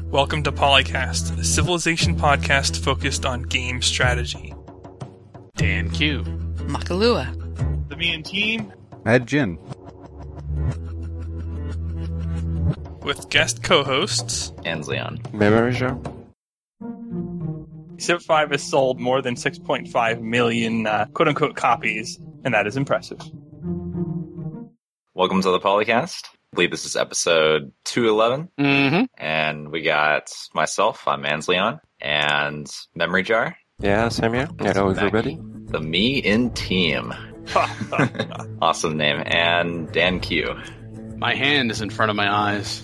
Welcome to Polycast, a Civilization podcast focused on game strategy. Dan Q. Makalua. The Me and Team. Mad Jin. With guest co-hosts. Ansley. Memory Jar. Civ 5 has sold more than 6.5 million quote-unquote copies, and that is impressive. Welcome to the Polycast. I believe this is episode 211. Mm-hmm. And we got myself, I'm Ansleon, and Memory Jar. Yeah, same here. Hello, everybody. The Me in Team. Awesome name. And Dan Q. My hand is in front of my eyes.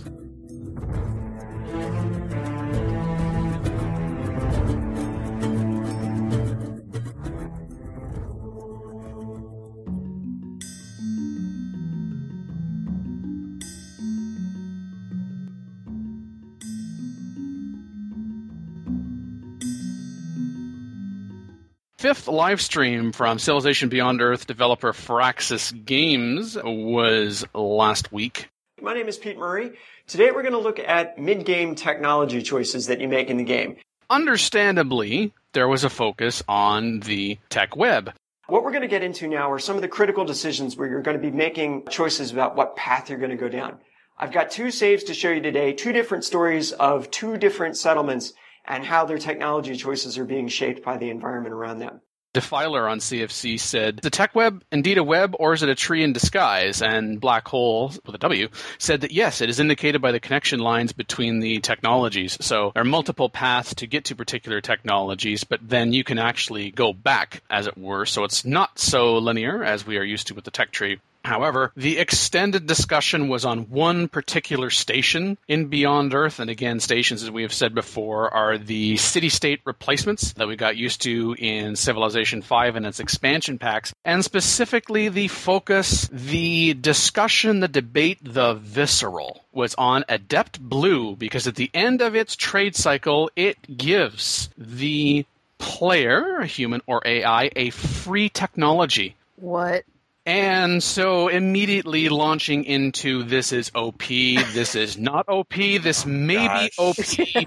Fifth live stream from Civilization Beyond Earth developer Firaxis Games was last week. My name is Pete Murray. Today we're going to look at mid-game technology choices that you make in the game. Understandably, there was a focus on the tech web. What we're going to get into now are some of the critical decisions where you're going to be making choices about what path you're going to go down. I've got two saves to show you today, two different stories of two different settlements and how their technology choices are being shaped by the environment around them. Defiler on CFC said, "The tech web indeed a web, or is it a tree in disguise?" And Black Hole, with a W, said that yes, it is indicated by the connection lines between the technologies. So there are multiple paths to get to particular technologies, but then you can actually go back, as it were. So it's not so linear as we are used to with the tech tree. However, the extended discussion was on one particular station in Beyond Earth, and again, stations, as we have said before, are the city-state replacements that we got used to in Civilization 5 and its expansion packs, and specifically the focus, the discussion, the debate, the visceral was on Adept Blue, because at the end of its trade cycle, it gives the player, human or AI, a free technology. What? And so immediately launching into this is OP, this is not OP, this may be OP,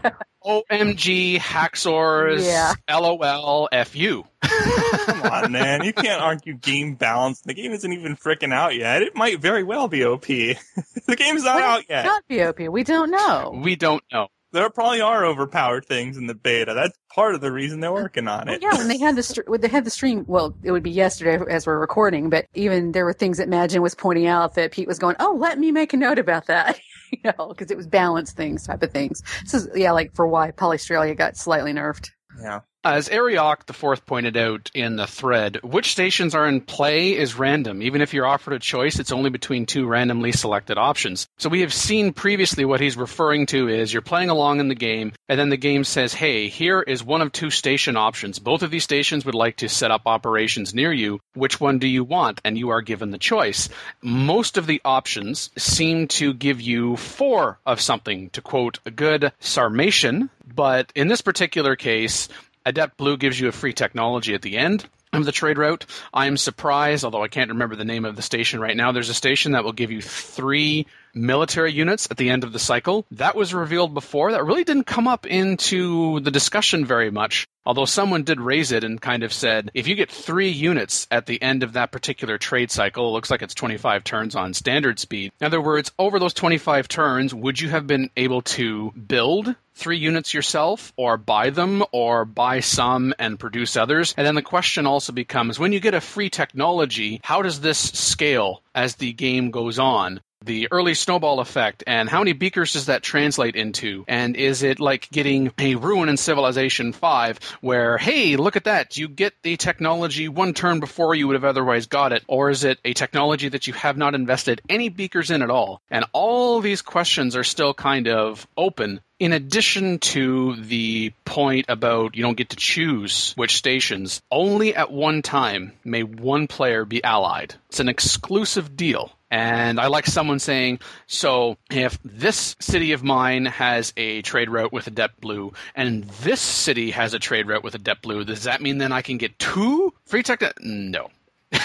OMG, Haxors, Yeah. LOL, FU. Come on, man. You can't argue game balance. The game isn't even frickin' out yet. It might very well be OP. The game's not out yet. Not BOP. We don't know. We don't know. There probably are overpowered things in the beta. That's part of the reason they're working on it. Well, yeah, when they had the stream, well, it would be yesterday as we're recording, but even there were things that Magin was pointing out that Pete was going, "Oh, let me make a note about that," because it was balance things, type of things. This is, like for why Polystralia got slightly nerfed. Yeah. As Ariok the Fourth pointed out in the thread, which stations are in play is random. Even if you're offered a choice, it's only between two randomly selected options. So we have seen previously what he's referring to is you're playing along in the game, and then the game says, hey, here is one of two station options. Both of these stations would like to set up operations near you. Which one do you want? And you are given the choice. Most of the options seem to give you four of something, to quote a good Sarmatian. But in this particular case, Adept Blue gives you a free technology at the end of the trade route. I'm surprised, although I can't remember the name of the station right now, there's a station that will give you 3 military units at the end of the cycle. That was revealed before. That really didn't come up into the discussion very much, although someone did raise it and kind of said, if you get 3 units at the end of that particular trade cycle, it looks like it's 25 turns on standard speed. In other words, over those 25 turns, would you have been able to build 3 units yourself, or buy them, or buy some and produce others? And then the question also becomes, when you get a free technology, how does this scale as the game goes on? The early snowball effect, and how many beakers does that translate into? And is it like getting a ruin in Civilization 5 where, hey, look at that, you get the technology 1 turn before you would have otherwise got it? Or is it a technology that you have not invested any beakers in at all? And all these questions are still kind of open. In addition to the point about you don't get to choose which stations, only at one time may one player be allied. It's an exclusive deal. And I like someone saying, so if this city of mine has a trade route with Adept Blue, and this city has a trade route with Adept Blue, does that mean then I can get 2 free tech? No.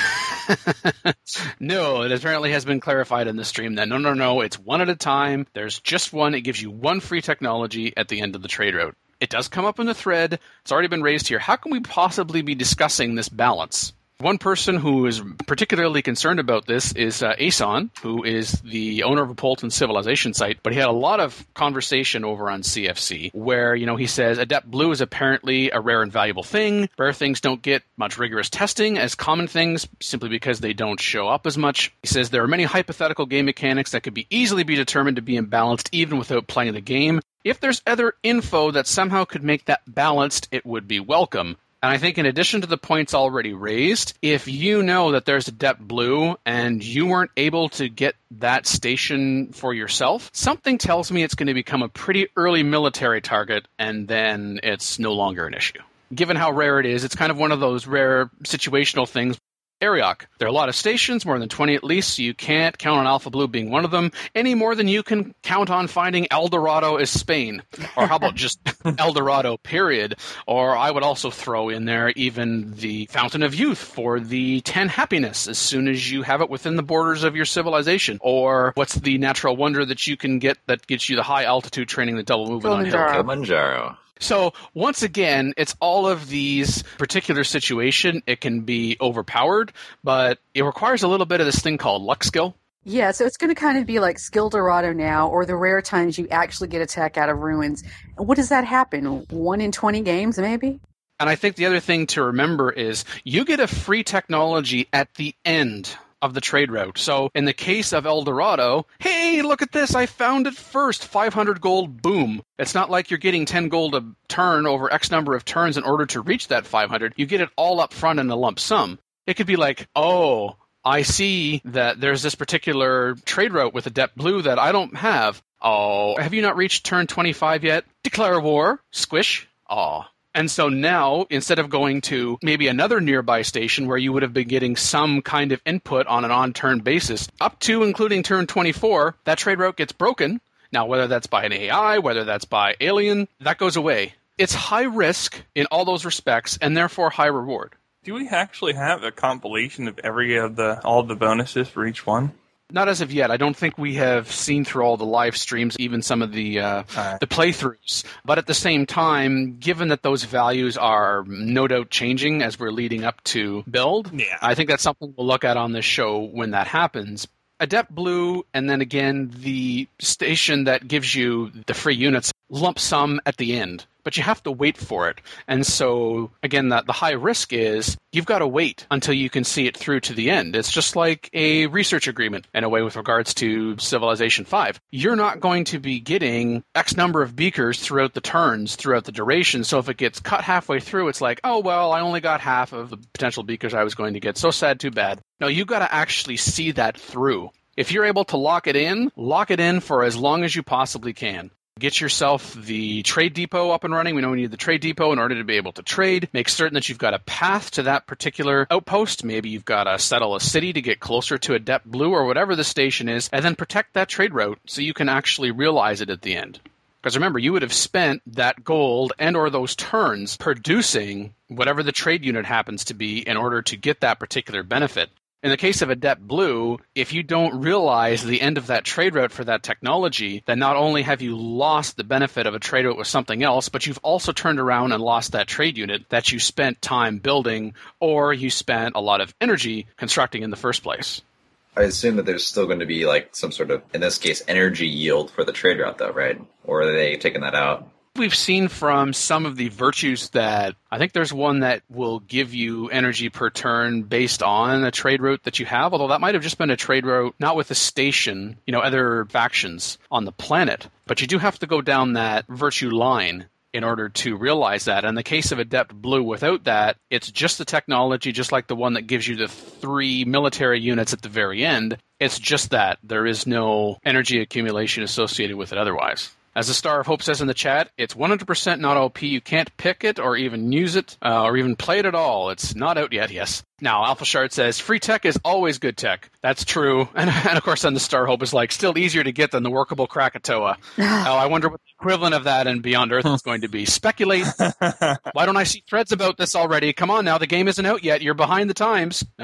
No, it apparently has been clarified in the stream that no, it's one at a time. There's just one. It gives you one free technology at the end of the trade route. It does come up in the thread. It's already been raised here. How can we possibly be discussing this balance? One person who is particularly concerned about this is Aeson, who is the owner of a Polton Civilization site, but he had a lot of conversation over on CFC where, he says Adept Blue is apparently a rare and valuable thing. Rare things don't get much rigorous testing as common things simply because they don't show up as much. He says there are many hypothetical game mechanics that could easily be determined to be imbalanced even without playing the game. If there's other info that somehow could make that balanced, it would be welcome. And I think in addition to the points already raised, if you know that there's Adept Blue and you weren't able to get that station for yourself, something tells me it's going to become a pretty early military target, and then it's no longer an issue. Given how rare it is, it's kind of one of those rare situational things. Ariok. There are a lot of stations, more than 20 at least, so you can't count on Alpha Blue being one of them, any more than you can count on finding El Dorado as Spain. Or how about just El Dorado, period? Or I would also throw in there even the Fountain of Youth for the 10 happiness as soon as you have it within the borders of your civilization. Or what's the natural wonder that you can get that gets you the high altitude training, the double movement on hill? Kilimanjaro. So, once again, it's all of these particular situation. It can be overpowered, but it requires a little bit of this thing called luck skill. Yeah, so it's going to kind of be like Skill Dorado now, or the rare times you actually get attack out of ruins. And what does that happen? 1 in 20 games, maybe? And I think the other thing to remember is you get a free technology at the end of the trade route. So in the case of El Dorado, hey, look at this, I found it first, 500 gold, boom. It's not like you're getting 10 gold a turn over X number of turns in order to reach that 500. You get it all up front in a lump sum. It could be like, oh, I see that there's this particular trade route with Adept Blue that I don't have. Oh, have you not reached turn 25 yet? Declare war, squish, aw. And so now, instead of going to maybe another nearby station where you would have been getting some kind of input on an on-turn basis, up to including turn 24, that trade route gets broken. Now, whether that's by an AI, whether that's by alien, that goes away. It's high risk in all those respects, and therefore high reward. Do we actually have a compilation of all the bonuses for each one? Not as of yet. I don't think we have seen through all the live streams, even some of the playthroughs. But at the same time, given that those values are no doubt changing as we're leading up to build, I think that's something we'll look at on this show when that happens. Adept Blue, and then again, the station that gives you the free units, lump sum at the end. But you have to wait for it. And so, again, the high risk is you've got to wait until you can see it through to the end. It's just like a research agreement, in a way, with regards to Civilization 5. You're not going to be getting X number of beakers throughout the turns, throughout the duration. So if it gets cut halfway through, it's like, oh, well, I only got half of the potential beakers I was going to get. So sad, too bad. No, you've got to actually see that through. If you're able to lock it in for as long as you possibly can. Get yourself the trade depot up and running. We know we need the trade depot in order to be able to trade. Make certain that you've got a path to that particular outpost. Maybe you've got to settle a city to get closer to Adept Blue or whatever the station is, and then protect that trade route so you can actually realize it at the end. Because remember, you would have spent that gold and or those turns producing whatever the trade unit happens to be in order to get that particular benefit. In the case of Adept Blue, if you don't realize the end of that trade route for that technology, then not only have you lost the benefit of a trade route with something else, but you've also turned around and lost that trade unit that you spent time building or you spent a lot of energy constructing in the first place. I assume that there's still going to be like some sort of, in this case, energy yield for the trade route though, right? Or are they taking that out? We've seen from some of the virtues that I think there's one that will give you energy per turn based on a trade route that you have, although that might have just been a trade route, not with a station, other factions on the planet. But you do have to go down that virtue line in order to realize that. In the case of Adept Blue, without that, it's just the technology, just like the one that gives you the 3 military units at the very end. It's just that. There is no energy accumulation associated with it otherwise. As the Star of Hope says in the chat, it's 100% not OP. You can't pick it or even use it or even play it at all. It's not out yet, yes. Now, Alpha Shard says, free tech is always good tech. That's true. And of course, then the Star of Hope is like, still easier to get than the workable Krakatoa. I wonder what the equivalent of that in Beyond Earth is going to be. Speculate. Why don't I see threads about this already? Come on now, the game isn't out yet. You're behind the times. Okay.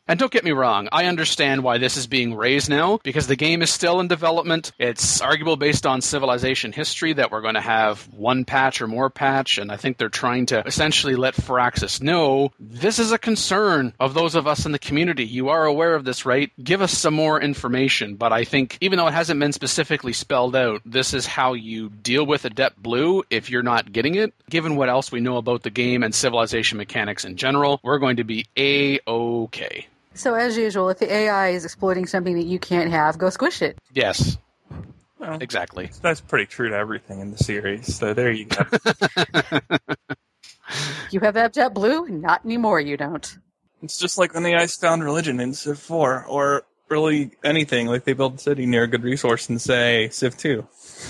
And don't get me wrong, I understand why this is being raised now, because the game is still in development. It's arguable based on Civilization history that we're going to have one patch or more patch, and I think they're trying to essentially let Firaxis know this is a concern of those of us in the community. You are aware of this, right? Give us some more information. But I think, even though it hasn't been specifically spelled out, this is how you deal with Adept Blue if you're not getting it. Given what else we know about the game and Civilization mechanics in general, we're going to be A-okay. So as usual, if the AI is exploiting something that you can't have, go squish it. Yes. Well, exactly. That's pretty true to everything in the series. So there you go. You have Adept Blue? Not anymore, you don't. It's just like when the guys found religion in Civ 4, or really anything. Like they build a city near a good resource in, say, Civ 2.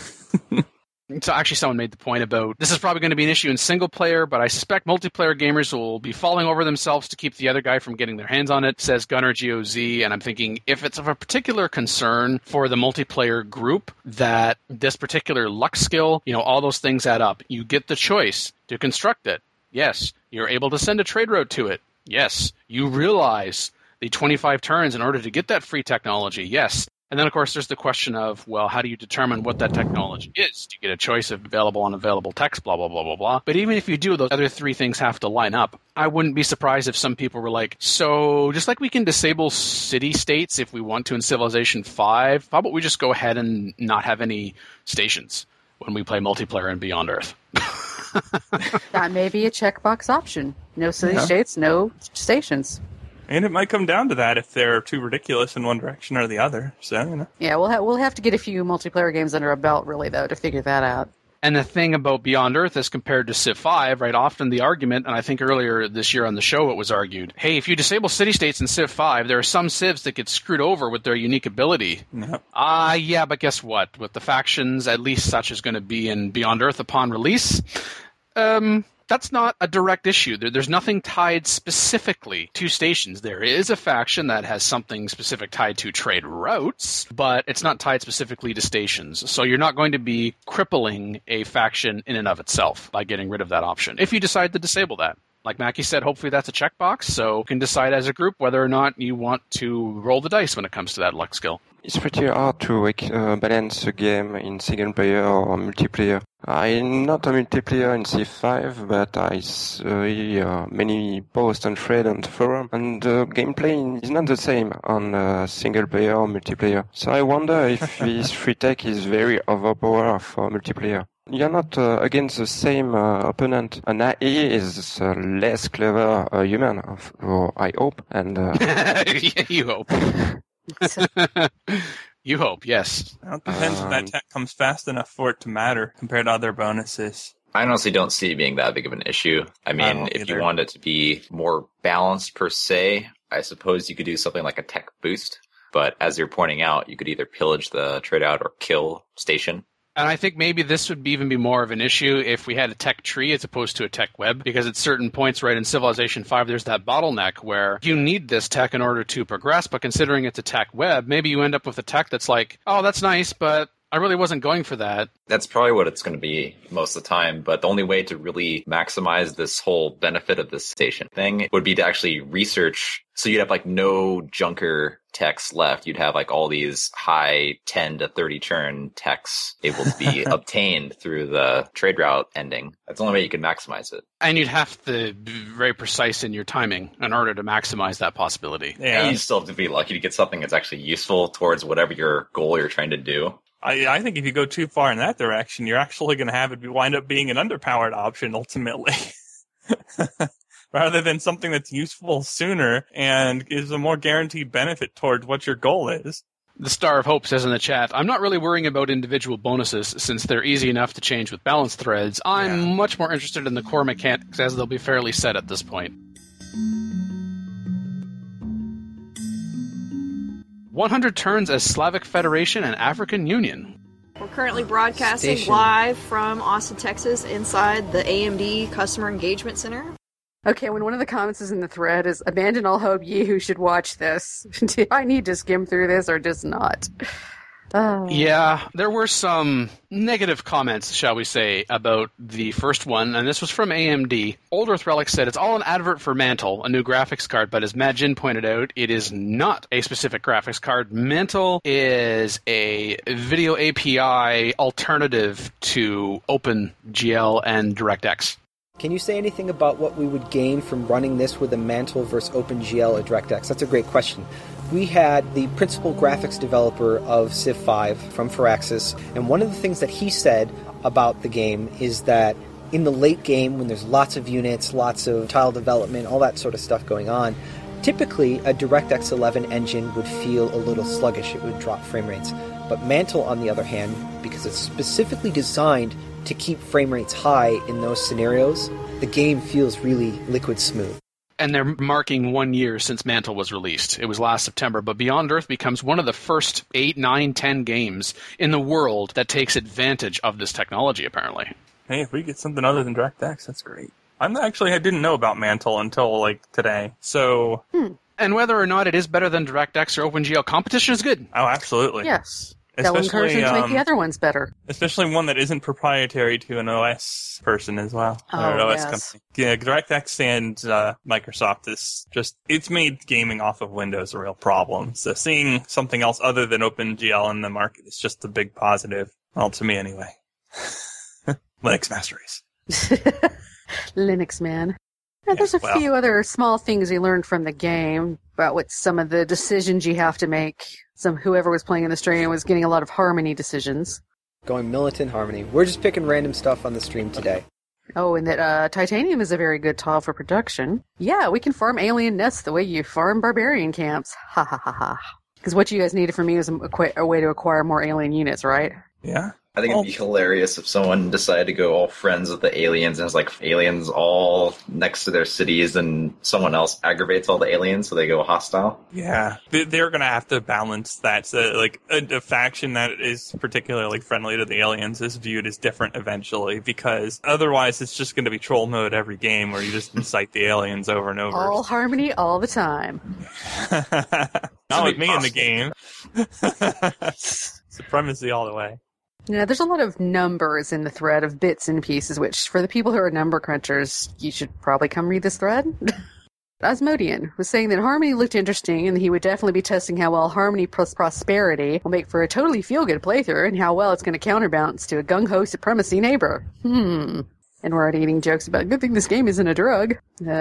So actually someone made the point about this is probably going to be an issue in single player, but I suspect multiplayer gamers will be falling over themselves to keep the other guy from getting their hands on it, says Gunner GOZ. And I'm thinking if it's of a particular concern for the multiplayer group that this particular luck skill, all those things add up. You get the choice to construct it. Yes. You're able to send a trade route to it. Yes. You realize the 25 turns in order to get that free technology. Yes. And then, of course, there's the question of, well, how do you determine what that technology is? Do you get a choice of available, unavailable text, blah, blah, blah, blah, blah. But even if you do, those other three things have to line up. I wouldn't be surprised if some people were like, so just like we can disable city-states if we want to in Civilization 5, how about we just go ahead and not have any stations when we play multiplayer in Beyond Earth? That may be a checkbox option. No city-states, no stations. And it might come down to that if they're too ridiculous in one direction or the other. So, Yeah, we'll have to get a few multiplayer games under our belt, really, though, to figure that out. And the thing about Beyond Earth as compared to Civ 5, right, often the argument, and I think earlier this year on the show it was argued, hey, if you disable city-states in Civ 5, there are some civs that get screwed over with their unique ability. Yep. Yeah, but guess what? With the factions, at least such is going to be in Beyond Earth upon release, that's not a direct issue. There's nothing tied specifically to stations. There is a faction that has something specific tied to trade routes, but it's not tied specifically to stations. So you're not going to be crippling a faction in and of itself by getting rid of that option, if you decide to disable that. Like Mackie said, hopefully that's a checkbox, so you can decide as a group whether or not you want to roll the dice when it comes to that luck skill. It's pretty hard to balance a game in single player or multiplayer. I'm not a multiplayer in Civ 5, but I see many posts on thread on the forum, and the gameplay is not the same on single player or multiplayer. So I wonder if this free tech is very overpowered for multiplayer. You're not against the same opponent. An AI is less clever human, I hope. And You hope. You hope, yes. Well, it depends if that tech comes fast enough for it to matter compared to other bonuses. I honestly don't see it being that big of an issue. I mean, if you want it to be more balanced per se, I suppose you could do something like a tech boost. But as you're pointing out, you could either pillage the trade out or kill station. And I think maybe this would even be more of an issue if we had a tech tree as opposed to a tech web, because at certain points, right, in Civilization 5, there's that bottleneck where you need this tech in order to progress, but considering it's a tech web, maybe you end up with a tech that's like, oh, that's nice, but I really wasn't going for that. That's probably what it's going to be most of the time, but the only way to really maximize this whole benefit of this station thing would be to actually research. So you'd have like no junker techs left. You'd have like all these high 10 to 30 turn techs able to be obtained through the trade route ending. That's the only way you can maximize it. And you'd have to be very precise in your timing in order to maximize that possibility. Yeah. And you still have to be lucky to get something that's actually useful towards whatever your goal you're trying to do. I think if you go too far in that direction, you're actually going to have it wind up being an underpowered option ultimately. Rather than something that's useful sooner and gives a more guaranteed benefit towards what your goal is. The Star of Hope says in the chat, I'm not really worrying about individual bonuses since they're easy enough to change with balance threads. I'm much more interested in the core mechanics as they'll be fairly set at this point. 100 turns as Slavic Federation and African Union. We're currently broadcasting live from Austin, Texas, inside the AMD Customer Engagement Center. Okay, when one of the comments is in the thread is, abandon all hope, ye who should watch this. Do I need to skim through this or just not? Yeah, there were some negative comments, shall we say, about the first one, and this was from AMD. Old Earth Relic said, it's all an advert for Mantle, a new graphics card, but as Matt Jin pointed out, it is not a specific graphics card. Mantle is a video API alternative to OpenGL and DirectX. Can you say anything about what we would gain from running this with a Mantle versus OpenGL or DirectX? That's a great question. We had the principal graphics developer of Civ 5 from Firaxis, and one of the things that he said about the game is that in the late game, when there's lots of units, lots of tile development, all that sort of stuff going on, typically a DirectX 11 engine would feel a little sluggish. It would drop frame rates. But Mantle, on the other hand, because it's specifically designed to keep frame rates high in those scenarios, the game feels really liquid smooth. And they're marking 1 year since Mantle was released. It was last September, but Beyond Earth becomes one of the first 8, 9, 10 games in the world that takes advantage of this technology, apparently. Hey, if we get something other than DirectX, that's great. I didn't know about Mantle until, today, so... And whether or not it is better than DirectX or OpenGL, competition is good. Oh, absolutely. Yes. That will encourage them to make the other ones better. Especially one that isn't proprietary to an OS person as well. Oh, or an OS yes. company. Yeah, DirectX and Microsoft is it's made gaming off of Windows a real problem. So seeing something else other than OpenGL in the market is just a big positive. Well, to me anyway. Linux Master Race. Linux man. Yeah, there's a few other small things you learned from the game about what some of the decisions you have to make. Whoever was playing in the stream was getting a lot of Harmony decisions. Going militant Harmony. We're just picking random stuff on the stream today. Oh, and that Titanium is a very good tile for production. Yeah, we can farm alien nests the way you farm barbarian camps. Ha ha ha ha. Because what you guys needed from me was a way to acquire more alien units, right? Yeah. I think it'd be hilarious if someone decided to go all friends with the aliens and it's aliens all next to their cities and someone else aggravates all the aliens so they go hostile. Yeah. They're going to have to balance that. So, a faction that is particularly friendly to the aliens is viewed as different eventually because otherwise it's just going to be troll mode every game where you just incite the aliens over and over. All Harmony all the time. Not with me in the game. Supremacy all the way. Yeah, there's a lot of numbers in the thread of bits and pieces, which for the people who are number crunchers, you should probably come read this thread. Asmodean was saying that Harmony looked interesting and he would definitely be testing how well Harmony plus Prosperity will make for a totally feel-good playthrough and how well it's going to counterbalance to a gung-ho supremacy neighbor. And we're already eating jokes about, good thing this game isn't a drug.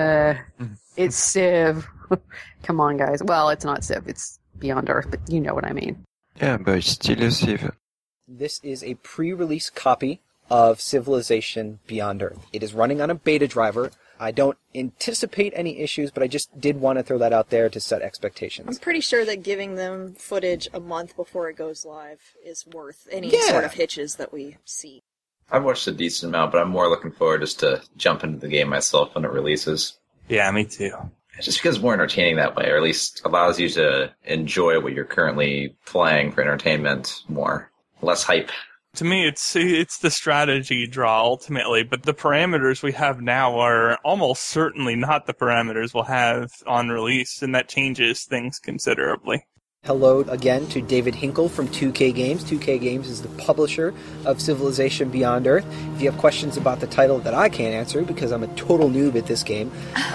It's Civ. Come on, guys. Well, it's not Civ. It's Beyond Earth, but you know what I mean. Yeah, but it's still a Civ. This is a pre-release copy of Civilization Beyond Earth. It is running on a beta driver. I don't anticipate any issues, but I just did want to throw that out there to set expectations. I'm pretty sure that giving them footage a month before it goes live is worth any sort of hitches that we see. I've watched a decent amount, but I'm more looking forward just to jump into the game myself when it releases. Yeah, me too. Just because it's more entertaining that way, or at least allows you to enjoy what you're currently playing for entertainment more. Less hype. To me, it's the strategy draw ultimately, but the parameters we have now are almost certainly not the parameters we'll have on release, and that changes things considerably. Hello again to David Hinkle from 2K Games. 2K Games is the publisher of Civilization Beyond Earth. If you have questions about the title that I can't answer because I'm a total noob at this game,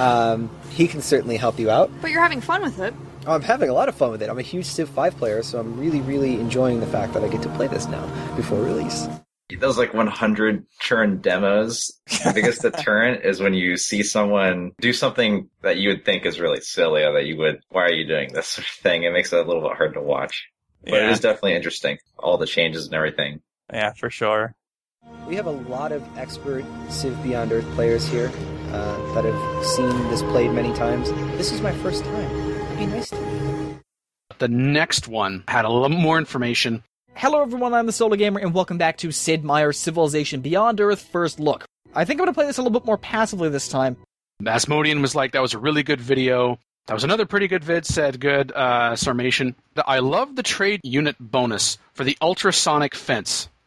he can certainly help you out. But you're having fun with it. I'm having a lot of fun with it. I'm a huge Civ 5 player, so I'm really, really enjoying the fact that I get to play this now before release. Those 100 churn demos, the biggest deterrent is when you see someone do something that you would think is really silly or that you would, why are you doing this sort of thing? It makes it a little bit hard to watch. But it is definitely interesting, all the changes and everything. Yeah, for sure. We have a lot of expert Civ Beyond Earth players here that have seen this played many times. This is my first time. It'd be nice to me. The next one had a little more information. Hello everyone, I'm the Solar Gamer, and welcome back to Sid Meier's Civilization Beyond Earth First Look. I think I'm going to play this a little bit more passively this time. Asmodean was like, that was a really good video. That was another pretty good vid, said good, Sarmation. I love the trade unit bonus for the ultrasonic fence.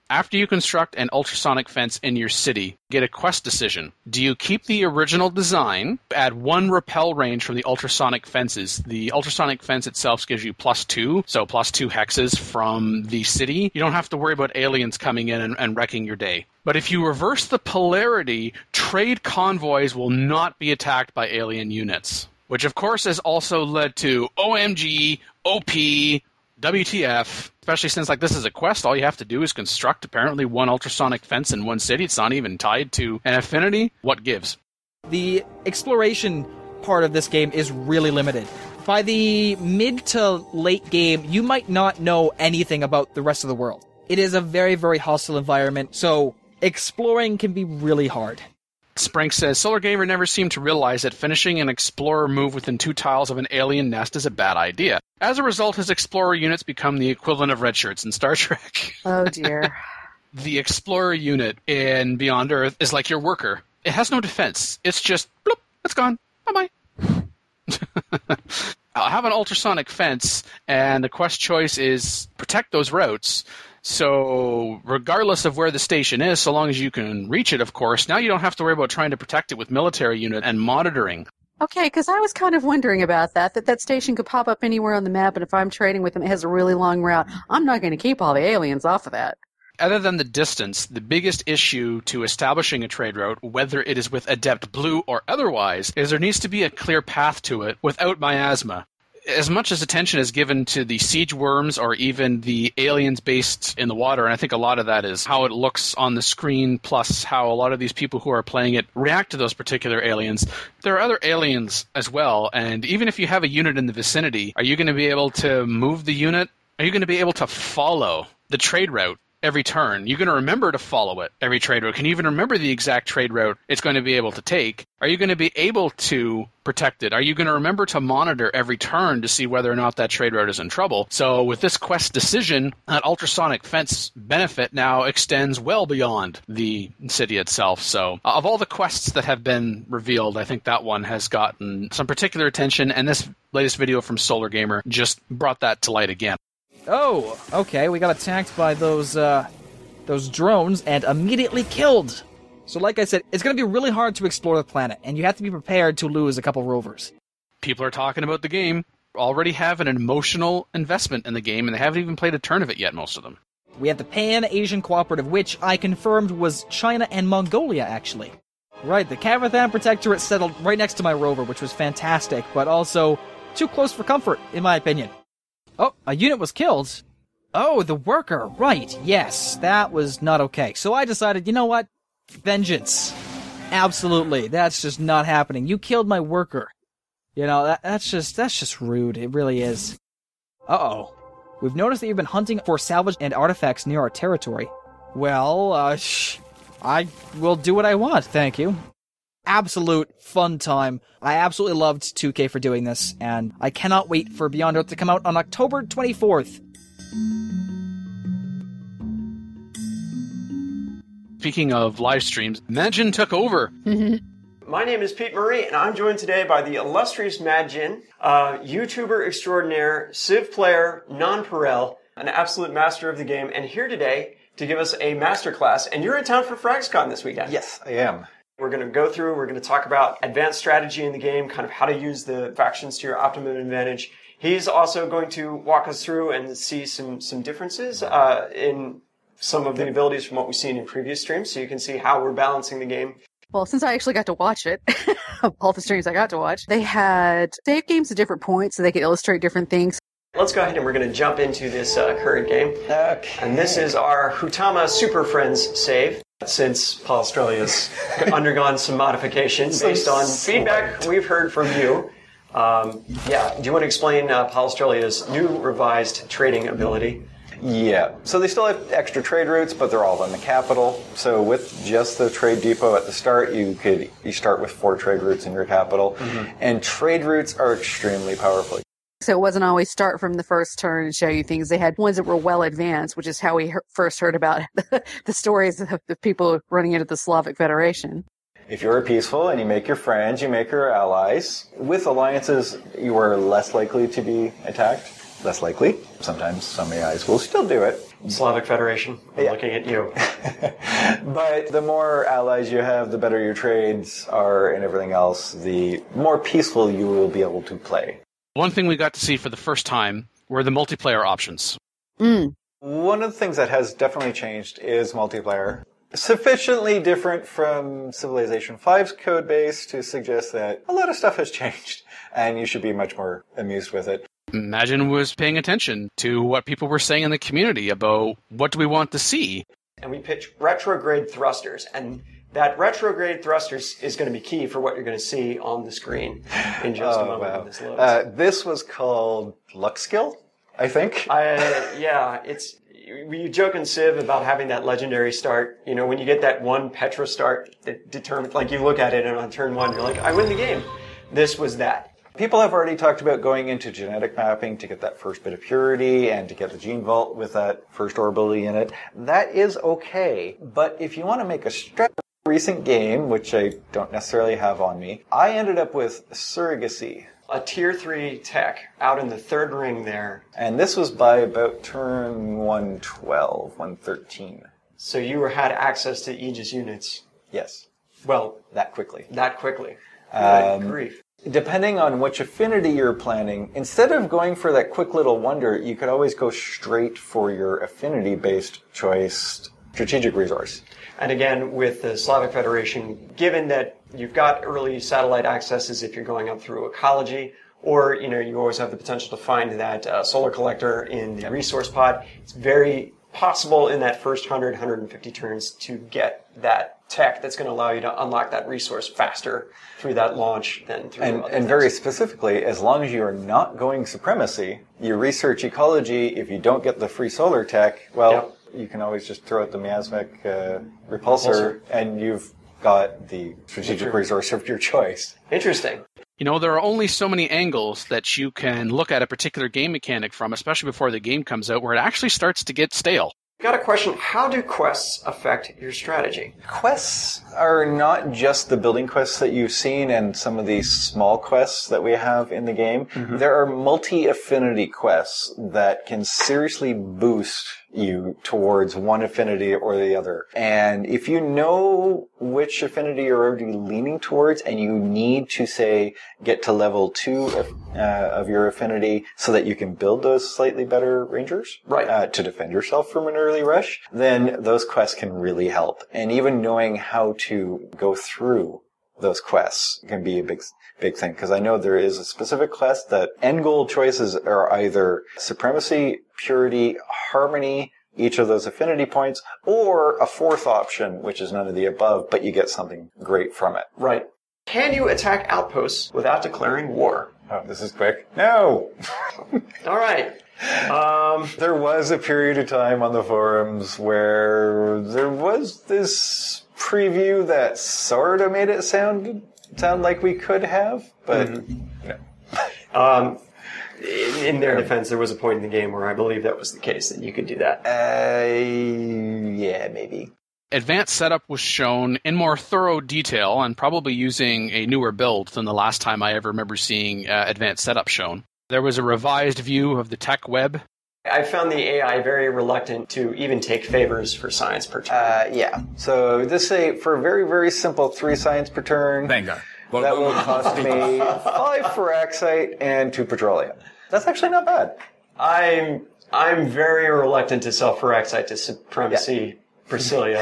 After you construct an ultrasonic fence in your city, get a quest decision. Do you keep the original design, add 1 repel range from the ultrasonic fences? The ultrasonic fence itself gives you +2, so +2 hexes from the city. You don't have to worry about aliens coming in and wrecking your day. But if you reverse the polarity, trade convoys will not be attacked by alien units, which of course has also led to OMG, OP, WTF, especially since this is a quest. All you have to do is construct apparently 1 ultrasonic fence in 1 city. It's not even tied to an affinity. What gives? The exploration part of this game is really limited. By the mid to late game, you might not know anything about the rest of the world. It is a very, very hostile environment, so exploring can be really hard. Sprank says, Solar Gamer never seemed to realize that finishing an explorer move within 2 tiles of an alien nest is a bad idea. As a result, his explorer units become the equivalent of red shirts in Star Trek. Oh, dear. The explorer unit in Beyond Earth is like your worker. It has no defense. It's just, bloop, it's gone. Bye-bye. I'll have an ultrasonic fence, and the quest choice is protect those routes. So regardless of where the station is, so long as you can reach it, of course, now you don't have to worry about trying to protect it with military unit and monitoring. Okay, because I was kind of wondering about that station could pop up anywhere on the map, and if I'm trading with them, it has a really long route. I'm not going to keep all the aliens off of that. Other than the distance, the biggest issue to establishing a trade route, whether it is with Adept Blue or otherwise, is there needs to be a clear path to it without miasma. As much as attention is given to the siege worms or even the aliens based in the water, and I think a lot of that is how it looks on the screen, plus how a lot of these people who are playing it react to those particular aliens, there are other aliens as well, and even if you have a unit in the vicinity, are you going to be able to move the unit? Are you going to be able to follow the trade route every turn? You're going to remember to follow it every trade route. Can you even remember the exact trade route it's going to be able to take? Are you going to be able to protect it? Are you going to remember to monitor every turn to see whether or not that trade route is in trouble? So with this quest decision, that ultrasonic fence benefit now extends well beyond the city itself. So of all the quests that have been revealed, I think that one has gotten some particular attention, and this latest video from Solar Gamer just brought that to light again. Oh, okay, we got attacked by those drones and immediately killed. So like I said, it's going to be really hard to explore the planet, and you have to be prepared to lose a couple rovers. People are talking about the game, already have an emotional investment in the game, and they haven't even played a turn of it yet, most of them. We have the Pan-Asian Cooperative, which I confirmed was China and Mongolia, actually. Right, the Kavathan Protectorate settled right next to my rover, which was fantastic, but also too close for comfort, in my opinion. Oh, a unit was killed. Oh, the worker. Right, yes, that was not okay. So I decided, you know what? Vengeance. Absolutely. That's just not happening. You killed my worker. You know, that's just rude. It really is. Uh-oh. We've noticed that you've been hunting for salvage and artifacts near our territory. Well, I will do what I want, thank you. Absolute fun time. I absolutely loved 2K for doing this, and I cannot wait for Beyond Earth to come out on October 24th. Speaking of live streams, Majin took over. My name is Pete Murray, and I'm joined today by the illustrious Majin, YouTuber extraordinaire, Civ player, non-Perel, an absolute master of the game, and here today to give us a masterclass. And you're in town for FragsCon this weekend. Yes, I am. We're going to go through, we're going to talk about advanced strategy in the game, kind of how to use the factions to your optimum advantage. He's also going to walk us through and see some differences in some of the abilities from what we've seen in previous streams, so you can see how we're balancing the game. Well, since I actually got to watch it, all the streams I got to watch, they had save games at different points so they could illustrate different things. Let's go ahead and we're going to jump into this current game. Okay. And this is our Hutama Super Friends save, since Paul Australia's undergone some modifications based on feedback we've heard from you. Do you want to explain Paul Australia's new revised trading ability? Yeah, so they still have extra trade routes, but they're all in the capital. So with just the trade depot at the start, you start with 4 trade routes in your capital. Mm-hmm. And trade routes are extremely powerful. So it wasn't always start from the first turn and show you things. They had ones that were well advanced, which is how we first heard about the stories of the people running into the Slavic Federation. If you're peaceful and you make your friends, you make your allies. With alliances, you are less likely to be attacked. Less likely. Sometimes some AIs will still do it. Slavic Federation, I'm looking at you. But the more allies you have, the better your trades are and everything else, the more peaceful you will be able to play. One thing we got to see for the first time were the multiplayer options. One of the things that has definitely changed is multiplayer. Sufficiently different from Civilization V's code base to suggest that a lot of stuff has changed, and you should be much more amused with it. Imagine was paying attention to what people were saying in the community about what do we want to see. And we pitch retrograde thrusters, and that retrograde thrusters is going to be key for what you're going to see on the screen in just a moment when this loads. This was called Luck Skill, I think. We joke in Civ about having that legendary start. You know, when you get that one Petra start that determines, like you look at it and on turn one, you're like, I win the game. This was that. People have already talked about going into genetic mapping to get that first bit of purity and to get the gene vault with that first orbital unit. That is okay, but if you want to make a recent game, which I don't necessarily have on me, I ended up with Surrogacy. A tier 3 tech out in the third ring there. And this was by about turn 112, 113. So you had access to Aegis units. Yes. Well, that quickly. Good grief. Depending on which affinity you're planning, instead of going for that quick little wonder, you could always go straight for your affinity-based choice strategic resource. And again, with the Slavic Federation, given that you've got early satellite accesses if you're going up through ecology, or, you always have the potential to find that solar collector in the resource pod, it's very possible in that first 100, 150 turns to get that tech that's going to allow you to unlock that resource faster through that launch than through other And very specifically, as long as you are not going supremacy, you research ecology, if you don't get the free solar tech, you can always just throw out the miasmic repulsor, and you've got the strategic resource of your choice. Interesting. There are only so many angles that you can look at a particular game mechanic from, especially before the game comes out, where it actually starts to get stale. Got a question. How do quests affect your strategy? Quests are not just the building quests that you've seen and some of these small quests that we have in the game. Mm-hmm. There are multi-affinity quests that can seriously boost you towards one affinity or the other. And if you know which affinity you're already leaning towards and you need to, say, get to level 2 of your affinity so that you can build those slightly better rangers to defend yourself from an early rush, then those quests can really help. And even knowing how to go through those quests can be a big thing, because I know there is a specific quest that end goal choices are either supremacy, purity, harmony, each of those affinity points, or a fourth option, which is none of the above, but you get something great from it. Right. Can you attack outposts without declaring war? Oh, this is quick. No! All right. There was a period of time on the forums where there was this preview that sort of made it sound like we could have, but no. In their defense, there was a point in the game where I believe that was the case, that you could do that. Yeah, maybe. Advanced setup was shown in more thorough detail and probably using a newer build than the last time I ever remember seeing advanced setup shown. There was a revised view of the tech web. I found the AI very reluctant to even take favors for science per turn. Yeah. So just say for a very, very simple 3 science per turn. Vanguard. That will cost me 5 Firaxite and 2 Petroleum. That's actually not bad. I'm very reluctant to sell Firaxite to Supremacy Brasilia.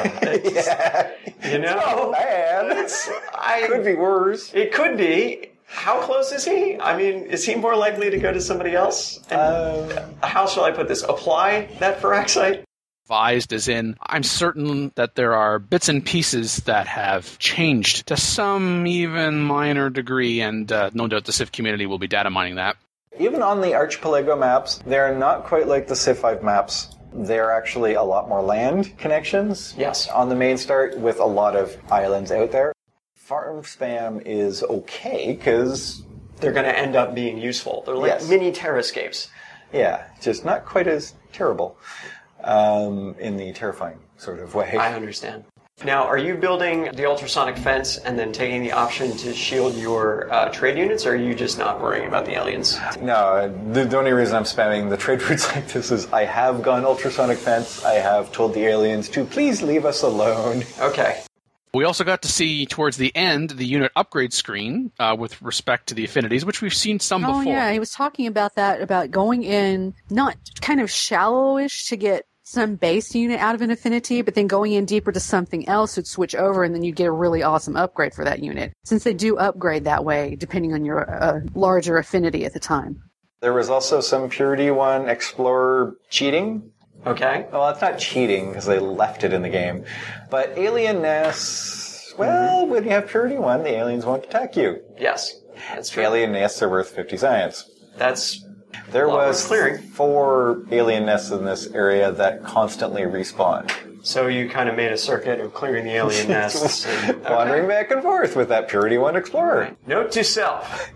Oh man, could be worse. It could be. How close is he? I mean, is he more likely to go to somebody else? How shall I put this? Apply that Firaxite? Revised as in, I'm certain that there are bits and pieces that have changed to some even minor degree, and no doubt the Civ community will be data mining that. Even on the Archipelago maps, they're not quite like the Civ 5 maps. They're actually a lot more land connections on the main start with a lot of islands out there. Farm spam is okay because they're going to end up being useful. They're like mini terrascapes. Yeah, just not quite as terrible in the terrifying sort of way. I understand. Now, are you building the ultrasonic fence and then taking the option to shield your trade units, or are you just not worrying about the aliens? No, the only reason I'm spamming the trade routes like this is I have gone ultrasonic fence. I have told the aliens to please leave us alone. Okay. We also got to see towards the end the unit upgrade screen with respect to the affinities, which we've seen some before. Oh, yeah, he was talking about that, about going in not kind of shallowish to get some base unit out of an affinity, but then going in deeper to something else would switch over, and then you'd get a really awesome upgrade for that unit, since they do upgrade that way depending on your larger affinity at the time. There was also some Purity 1 Explorer cheating. Okay. Well, it's not cheating because they left it in the game. But alien nests, well, when you have Purity 1, the aliens won't attack you. Yes, that's true. Alien nests are worth 50 science. There was clearing. 4 alien nests in this area that constantly respawn. So you kind of made a circuit of clearing the alien nests. Wandering back and forth with that Purity 1 Explorer. Right. Note to self.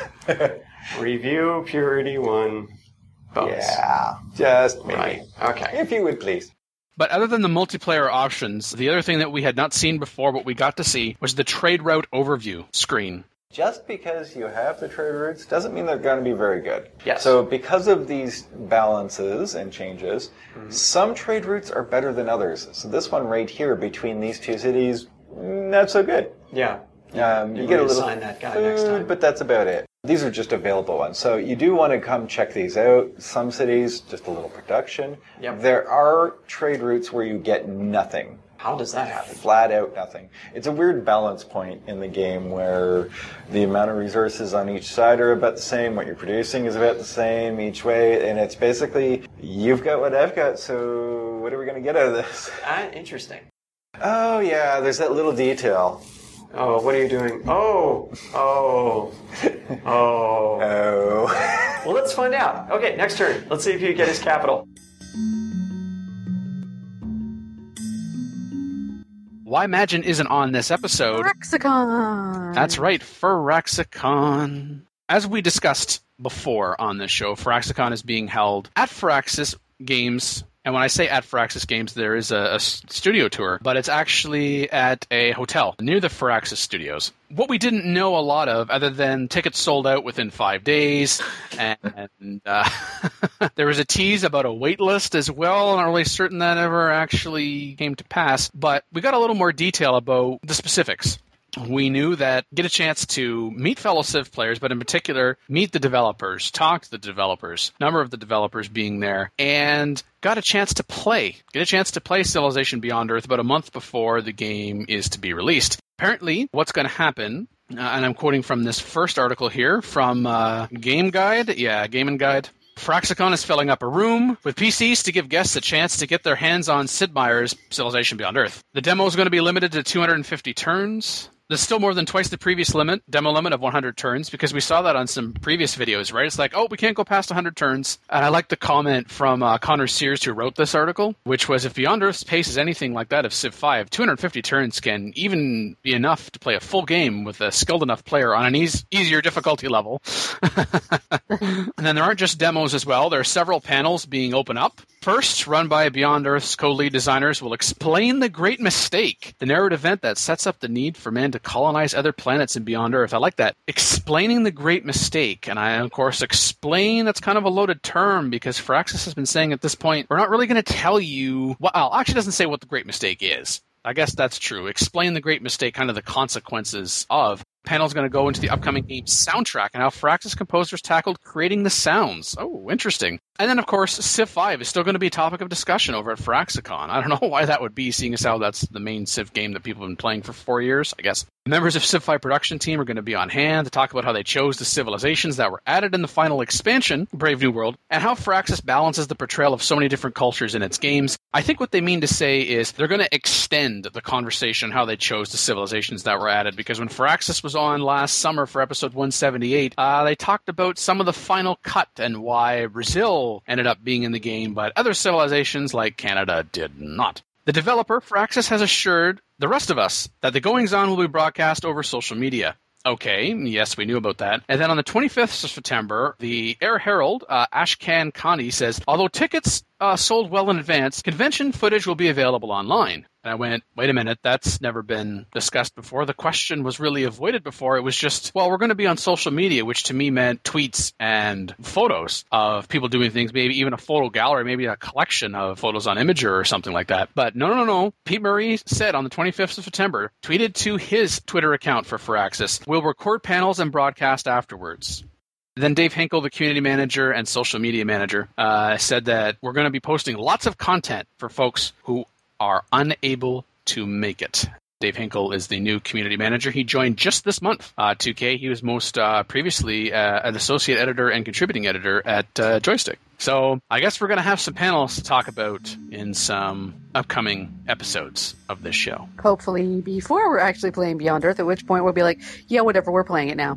Review Purity 1 bonus. Yeah, just maybe. Right. Okay. If you would please. But other than the multiplayer options, the other thing that we had not seen before, but we got to see, was the trade route overview screen. Just because you have the trade routes doesn't mean they're going to be very good. Yes. So because of these balances and changes, some trade routes are better than others. So this one right here between these two cities, not so good. Yeah. You get a little assign that guy next time. but that's about it. These are just available ones. So you do want to come check these out. Some cities, just a little production. Yep. There are trade routes where you get nothing. How does that happen? Flat out nothing. It's a weird balance point in the game where the amount of resources on each side are about the same, what you're producing is about the same each way, and it's basically, you've got what I've got, so what are we going to get out of this? Interesting. Oh yeah, there's that little detail. Oh, what are you doing? Oh. Well, let's find out. Okay, next turn. Let's see if you get his capital. Why Magin isn't on this episode? Phyrexicon! That's right, Phyrexicon. As we discussed before on this show, Phyrexicon is being held at Firaxis Games. And when I say at Firaxis Games, there is a studio tour, but it's actually at a hotel near the Firaxis studios. What we didn't know a lot of, other than tickets sold out within 5 days, and there was a tease about a wait list as well. I'm not really certain that ever actually came to pass, but we got a little more detail about the specifics. We knew that get a chance to meet fellow Civ players, but in particular, meet the developers, talk to the developers, number of the developers being there, and got a chance to play. Get a chance to play Civilization Beyond Earth about a month before the game is to be released. Apparently, what's going to happen, and I'm quoting from this first article here from Game Guide. Yeah, Game and Guide. Phyrexicon is filling up a room with PCs to give guests a chance to get their hands on Sid Meier's Civilization Beyond Earth. The demo is going to be limited to 250 turns. There's still more than twice the previous demo limit of 100 turns, because we saw that on some previous videos, right? It's like, oh, we can't go past 100 turns. And I like the comment from Connor Sears, who wrote this article, which was, if Beyond Earth's pace is anything like that of Civ 5, 250 turns can even be enough to play a full game with a skilled enough player on an easier difficulty level. And then there aren't just demos as well. There are several panels being opened up. First, run by Beyond Earth's co-lead designers, will explain the great mistake, the narrative event that sets up the need for man to colonize other planets in Beyond Earth. I like that. Explaining the great mistake. And I, of course, explain, that's kind of a loaded term, because Firaxis has been saying at this point, we're not really going to tell you, well, actually doesn't say what the great mistake is. I guess that's true. Explain the great mistake, kind of the consequences of. Panel's going to go into the upcoming game's soundtrack and how Firaxis composers tackled creating the sounds. Oh, interesting. And then, of course, Civ 5 is still going to be a topic of discussion over at Phyrexicon. I don't know why that would be, seeing as how that's the main Civ game that people have been playing for 4 years, I guess. Members of Civ 5 production team are going to be on hand to talk about how they chose the civilizations that were added in the final expansion, Brave New World, and how Firaxis balances the portrayal of so many different cultures in its games. I think what they mean to say is they're going to extend the conversation on how they chose the civilizations that were added, because when Firaxis was on last summer for episode 178, they talked about some of the final cut and why Brazil ended up being in the game, but other civilizations like Canada did not. The developer, Firaxis, has assured the rest of us that the goings-on will be broadcast over social media. Okay, yes, we knew about that. And then on the 25th of September, the Air Herald, Ashkan Khani, says, although tickets sold well in advance, convention footage will be available online. And I went, wait a minute, that's never been discussed before. The question was really avoided before. It was just, well, we're going to be on social media, which to me meant tweets and photos of people doing things, maybe even a photo gallery, maybe a collection of photos on Imager or something like that. But no. Pete Murray said on the 25th of September, tweeted to his Twitter account for Firaxis, we'll record panels and broadcast afterwards. Then Dave Hinkle, the community manager and social media manager, said that we're going to be posting lots of content for folks who are unable to make it. Dave Hinkle is the new community manager. He joined just this month, 2K. He was most previously an associate editor and contributing editor at Joystick. So I guess we're going to have some panels to talk about in some upcoming episodes of this show. Hopefully before we're actually playing Beyond Earth, at which point we'll be like, yeah, whatever, we're playing it now.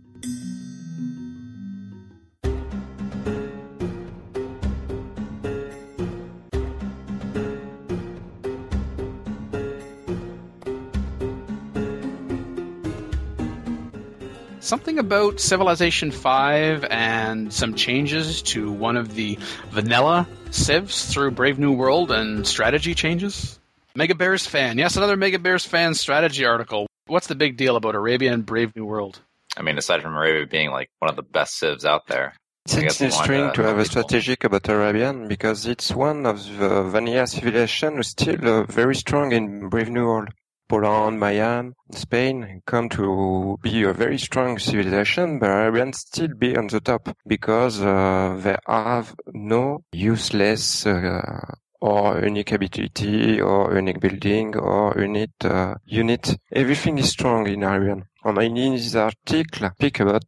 Something about Civilization 5 and some changes to one of the vanilla civs through Brave New World and strategy changes? Mega Bears fan. Yes, another Mega Bears fan strategy article. What's the big deal about Arabia and Brave New World? I mean, aside from Arabia being like one of the best civs out there. It's interesting to have a strategic about Arabian because it's one of the vanilla civilization who's still very strong in Brave New World. Poland, Mayan, Spain come to be a very strong civilization, but Arabians still be on the top because they have no useless or unique ability or unique building or unit. Everything is strong in Arabian. And in this article, speak about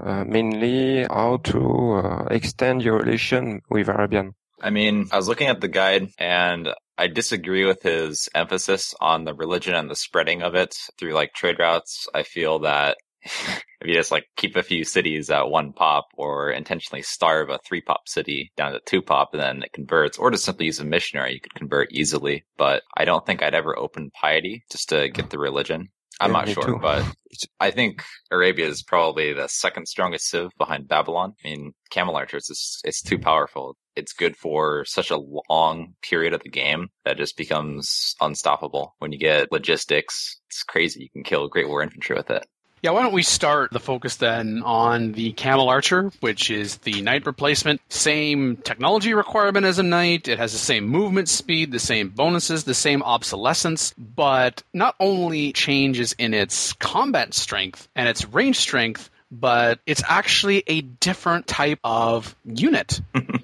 mainly how to extend your relation with Arabian. I mean, I was looking at the guide and I disagree with his emphasis on the religion and the spreading of it through like trade routes. I feel that if you just like keep a few cities at 1 pop or intentionally starve a 3 pop city down to 2 pop and then it converts, or just simply use a missionary, you could convert easily. But I don't think I'd ever open piety just to get the religion. I'm not sure, but I think Arabia is probably the second strongest civ behind Babylon. I mean, Camel Archers, it's too powerful. It's good for such a long period of the game that just becomes unstoppable. When you get logistics, it's crazy. You can kill Great War Infantry with it. Yeah, why don't we start the focus then on the Camel Archer, which is the Knight replacement. Same technology requirement as a Knight. It has the same movement speed, the same bonuses, the same obsolescence, but not only changes in its combat strength and its range strength, but it's actually a different type of unit.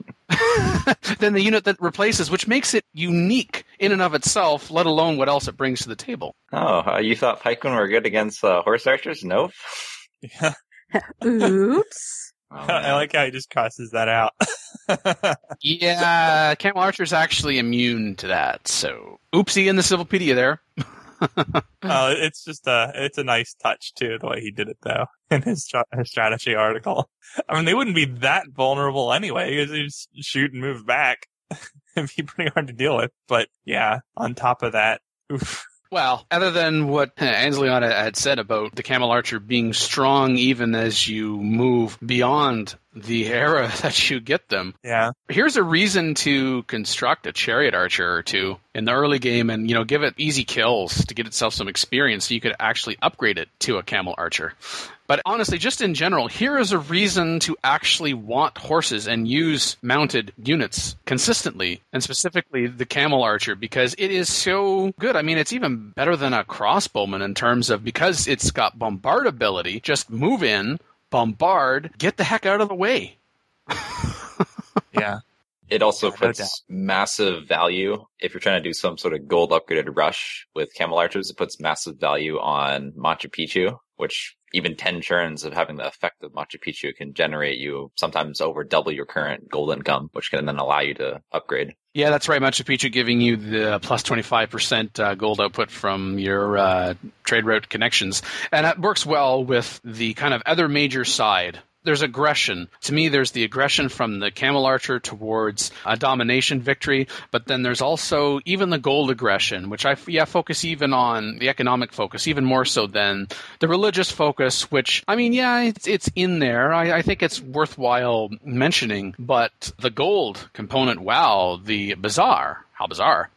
Than the unit that replaces, which makes it unique in and of itself, let alone what else it brings to the table. Oh, you thought pikemen were good against horse archers? Nope. Yeah. Oops. Oh, I like how he just crosses that out. Yeah, Camel Archer's actually immune to that, so oopsie in the Civilpedia there. It's just it's a nice touch too, the way he did it though, in his strategy article. I mean, they wouldn't be that vulnerable anyway, because they just shoot and move back. It'd be pretty hard to deal with. But yeah, on top of that, oof. Well, other than what Anseliana had said about the Camel Archer being strong even as you move beyond the era that you get them. Yeah. Here's a reason to construct a Chariot Archer or two in the early game and, give it easy kills to get itself some experience so you could actually upgrade it to a Camel Archer. But honestly, just in general, here is a reason to actually want horses and use mounted units consistently, and specifically the Camel Archer, because it is so good. I mean, it's even better than a crossbowman in terms of, because it's got bombard ability, just move in, bombard, get the heck out of the way. Yeah. It also puts massive value, if you're trying to do some sort of gold upgraded rush with Camel Archers, it puts massive value on Machu Picchu, which even 10 turns of having the effect of Machu Picchu can generate you sometimes over double your current gold income, which can then allow you to upgrade. Yeah, that's right. Machu Picchu giving you the plus 25% gold output from your trade route connections. And that works well with the kind of other major side. There's aggression. To me, there's the aggression from the Camel Archer towards a domination victory, but then there's also even the gold aggression, which I focus even on the economic focus, even more so than the religious focus, which, I mean, yeah, it's in there. I think it's worthwhile mentioning, but the gold component, wow, the Bazaar How bizarre.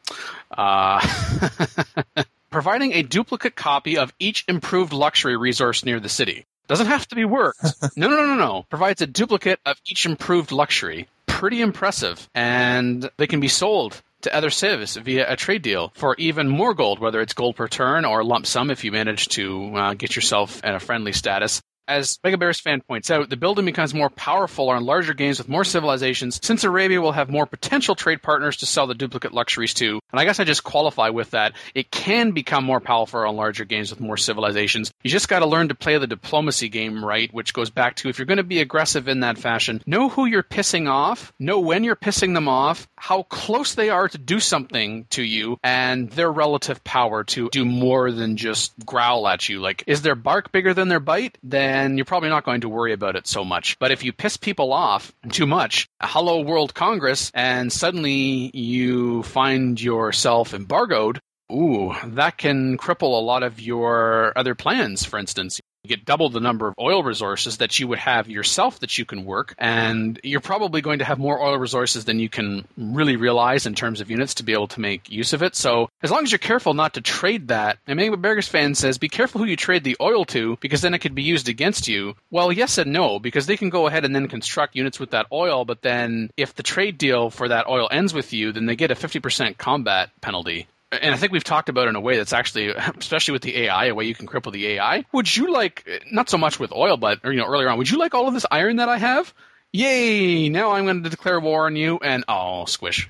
Providing a duplicate copy of each improved luxury resource near the city. Doesn't have to be worked. No. Provides a duplicate of each improved luxury. Pretty impressive. And they can be sold to other civs via a trade deal for even more gold, whether it's gold per turn or lump sum if you manage to get yourself in a friendly status. As Mega Bears fan points out, the building becomes more powerful on larger games with more civilizations, since Arabia will have more potential trade partners to sell the duplicate luxuries to. And I guess I just qualify with that. It can become more powerful on larger games with more civilizations. You just got to learn to play the diplomacy game right, which goes back to, if you're going to be aggressive in that fashion, know who you're pissing off, know when you're pissing them off, how close they are to do something to you, and their relative power to do more than just growl at you. Like, is their bark bigger than their bite? Then you're probably not going to worry about it so much. But if you piss people off too much, hello World Congress, and suddenly you find yourself embargoed, that can cripple a lot of your other plans, for instance. You get double the number of oil resources that you would have yourself that you can work, and you're probably going to have more oil resources than you can really realize in terms of units to be able to make use of it. So as long as you're careful not to trade that, and Mega Bears fan says, be careful who you trade the oil to, because then it could be used against you. Well, yes and no, because they can go ahead and then construct units with that oil, but then if the trade deal for that oil ends with you, then they get a 50% combat penalty. And I think we've talked about it in a way that's actually, especially with the AI, a way you can cripple the AI. Would you like, not so much with oil, but earlier on, would you like all of this iron that I have? Yay! Now I'm going to declare war on you, and squish.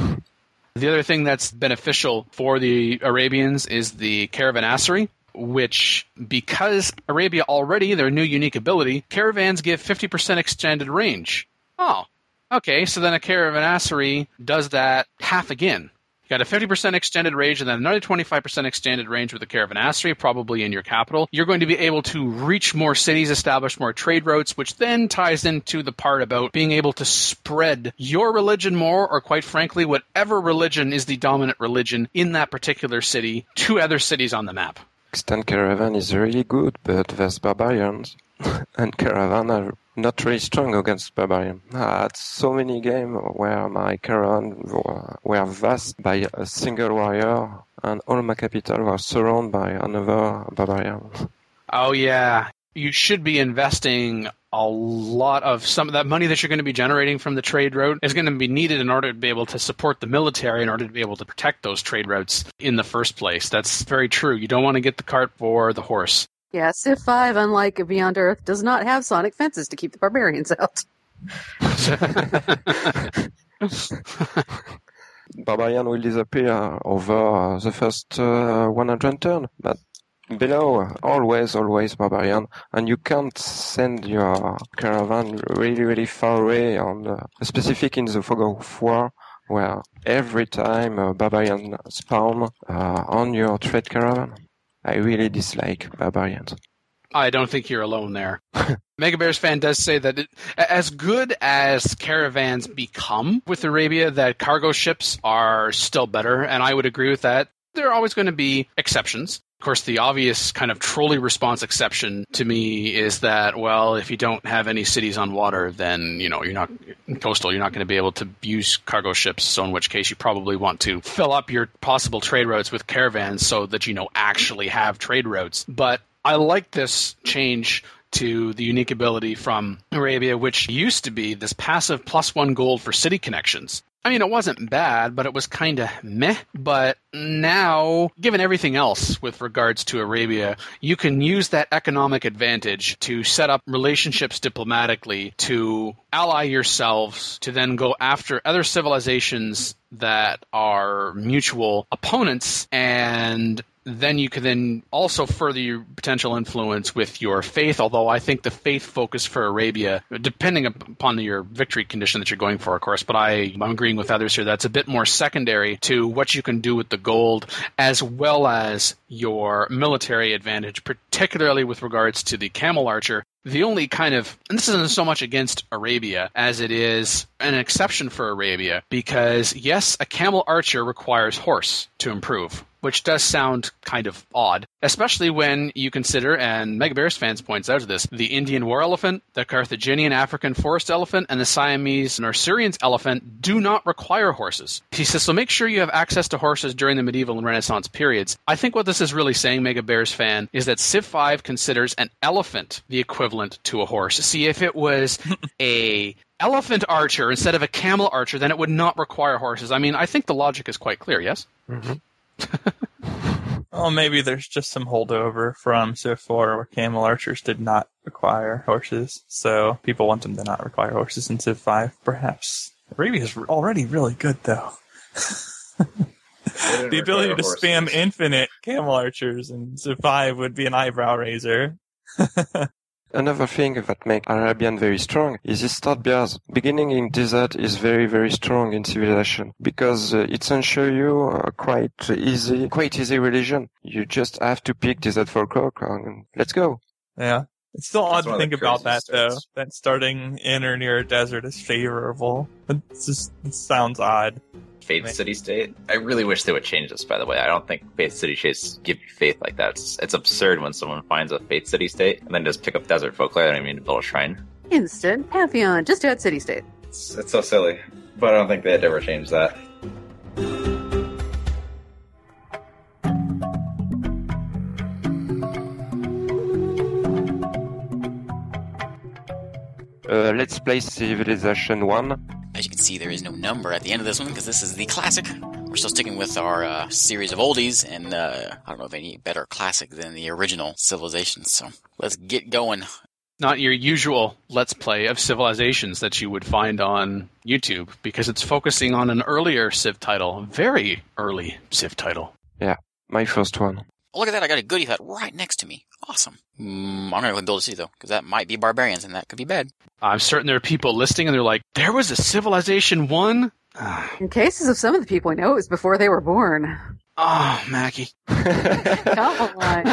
The other thing that's beneficial for the Arabians is the caravanserai, which, because Arabia already, their new unique ability, caravans give 50% extended range. Oh, okay, so then a caravanserai does that half again. You got a 50% extended range and then another 25% extended range with the caravanserai, probably in your capital. You're going to be able to reach more cities, establish more trade routes, which then ties into the part about being able to spread your religion more, or quite frankly, whatever religion is the dominant religion in that particular city, to other cities on the map. Extend caravan is really good, but there's barbarians, and caravan are not really strong against barbarian. I had so many games where my caravan were vast by a single warrior, and all my capital was surrounded by another barbarian. Oh yeah, you should be investing a lot of some of that money that you're going to be generating from the trade route is going to be needed in order to be able to support the military, in order to be able to protect those trade routes in the first place. That's very true. You don't want to get the cart before the horse. Yeah, Civ 5, unlike Beyond Earth, does not have sonic fences to keep the barbarians out. Barbarian will disappear over the first 100 turn, but below, always barbarian, and you can't send your caravan really far away on specific in the Fog of War, where every time a barbarian spawn on your trade caravan. I really dislike barbarians. I don't think you're alone there. Mega Bears fan does say that as good as caravans become with Arabia, that cargo ships are still better, and I would agree with that. There are always going to be exceptions. Of course, the obvious kind of trolley response exception to me is that, well, if you don't have any cities on water, then, you're not coastal, you're not going to be able to use cargo ships, so in which case you probably want to fill up your possible trade routes with caravans so that actually have trade routes. But I like this change to the unique ability from Arabia, which used to be this passive +1 gold for city connections. I mean, it wasn't bad, but it was kind of meh. But now, given everything else with regards to Arabia, you can use that economic advantage to set up relationships diplomatically, to ally yourselves, to then go after other civilizations that are mutual opponents, and then you can then also further your potential influence with your faith, although I think the faith focus for Arabia, depending upon your victory condition that you're going for, of course, but I'm agreeing with others here, that's a bit more secondary to what you can do with the gold, as well as your military advantage, particularly with regards to the camel archer. The only kind of, and this isn't so much against Arabia as it is an exception for Arabia, because yes, a camel archer requires horse to improve, which does sound kind of odd, especially when you consider, and Mega Bears fans points out to this, the Indian war elephant, the Carthaginian African forest elephant, and the Siamese Nurseurians elephant do not require horses. He says, so make sure you have access to horses during the medieval and Renaissance periods. I think what this is really saying, Mega Bears fan, is that Civ 5 considers an elephant the equivalent to a horse. See, if it was a elephant archer instead of a camel archer, then it would not require horses. I mean, I think the logic is quite clear, yes? Mm-hmm. Well, maybe there's just some holdover from Civ 4 where camel archers did not require horses, so people want them to not require horses in Civ 5, perhaps. Arabi is already really good, though. The ability to spam infinite camel archers in Civ 5 would be an eyebrow raiser. Another thing that makes Arabian very strong is his start bears. Beginning in desert is very, very strong in civilization because it ensures you quite easy religion. You just have to pick desert folklore and let's go. Yeah. It's still odd to think about that, though, that starting in or near a desert is favorable. It sounds odd. Faith City State. I really wish they would change this, by the way. I don't think Faith City States give you faith like that. It's absurd when someone finds a Faith City State and then just pick up desert folklore. I don't even need to build a shrine. Instant Pantheon. Just add City State. It's so silly. But I don't think they'd ever change that. Let's play Civilization 1. As you can see, there is no number at the end of this one because this is the classic. We're still sticking with our series of oldies, and I don't know of any better classic than the original Civilization, so let's get going. Not your usual Let's Play of Civilizations that you would find on YouTube, because it's focusing on an earlier Civ title, a very early Civ title. Yeah, my first one. Oh, look at that, I got a goodie hut right next to me. Awesome. I'm going to go build a city, though, because that might be barbarians, and that could be bad. I'm certain there are people listening, and they're like, there was a Civilization 1? In cases of some of the people I know, it was before they were born. Oh, Mackie. Come on.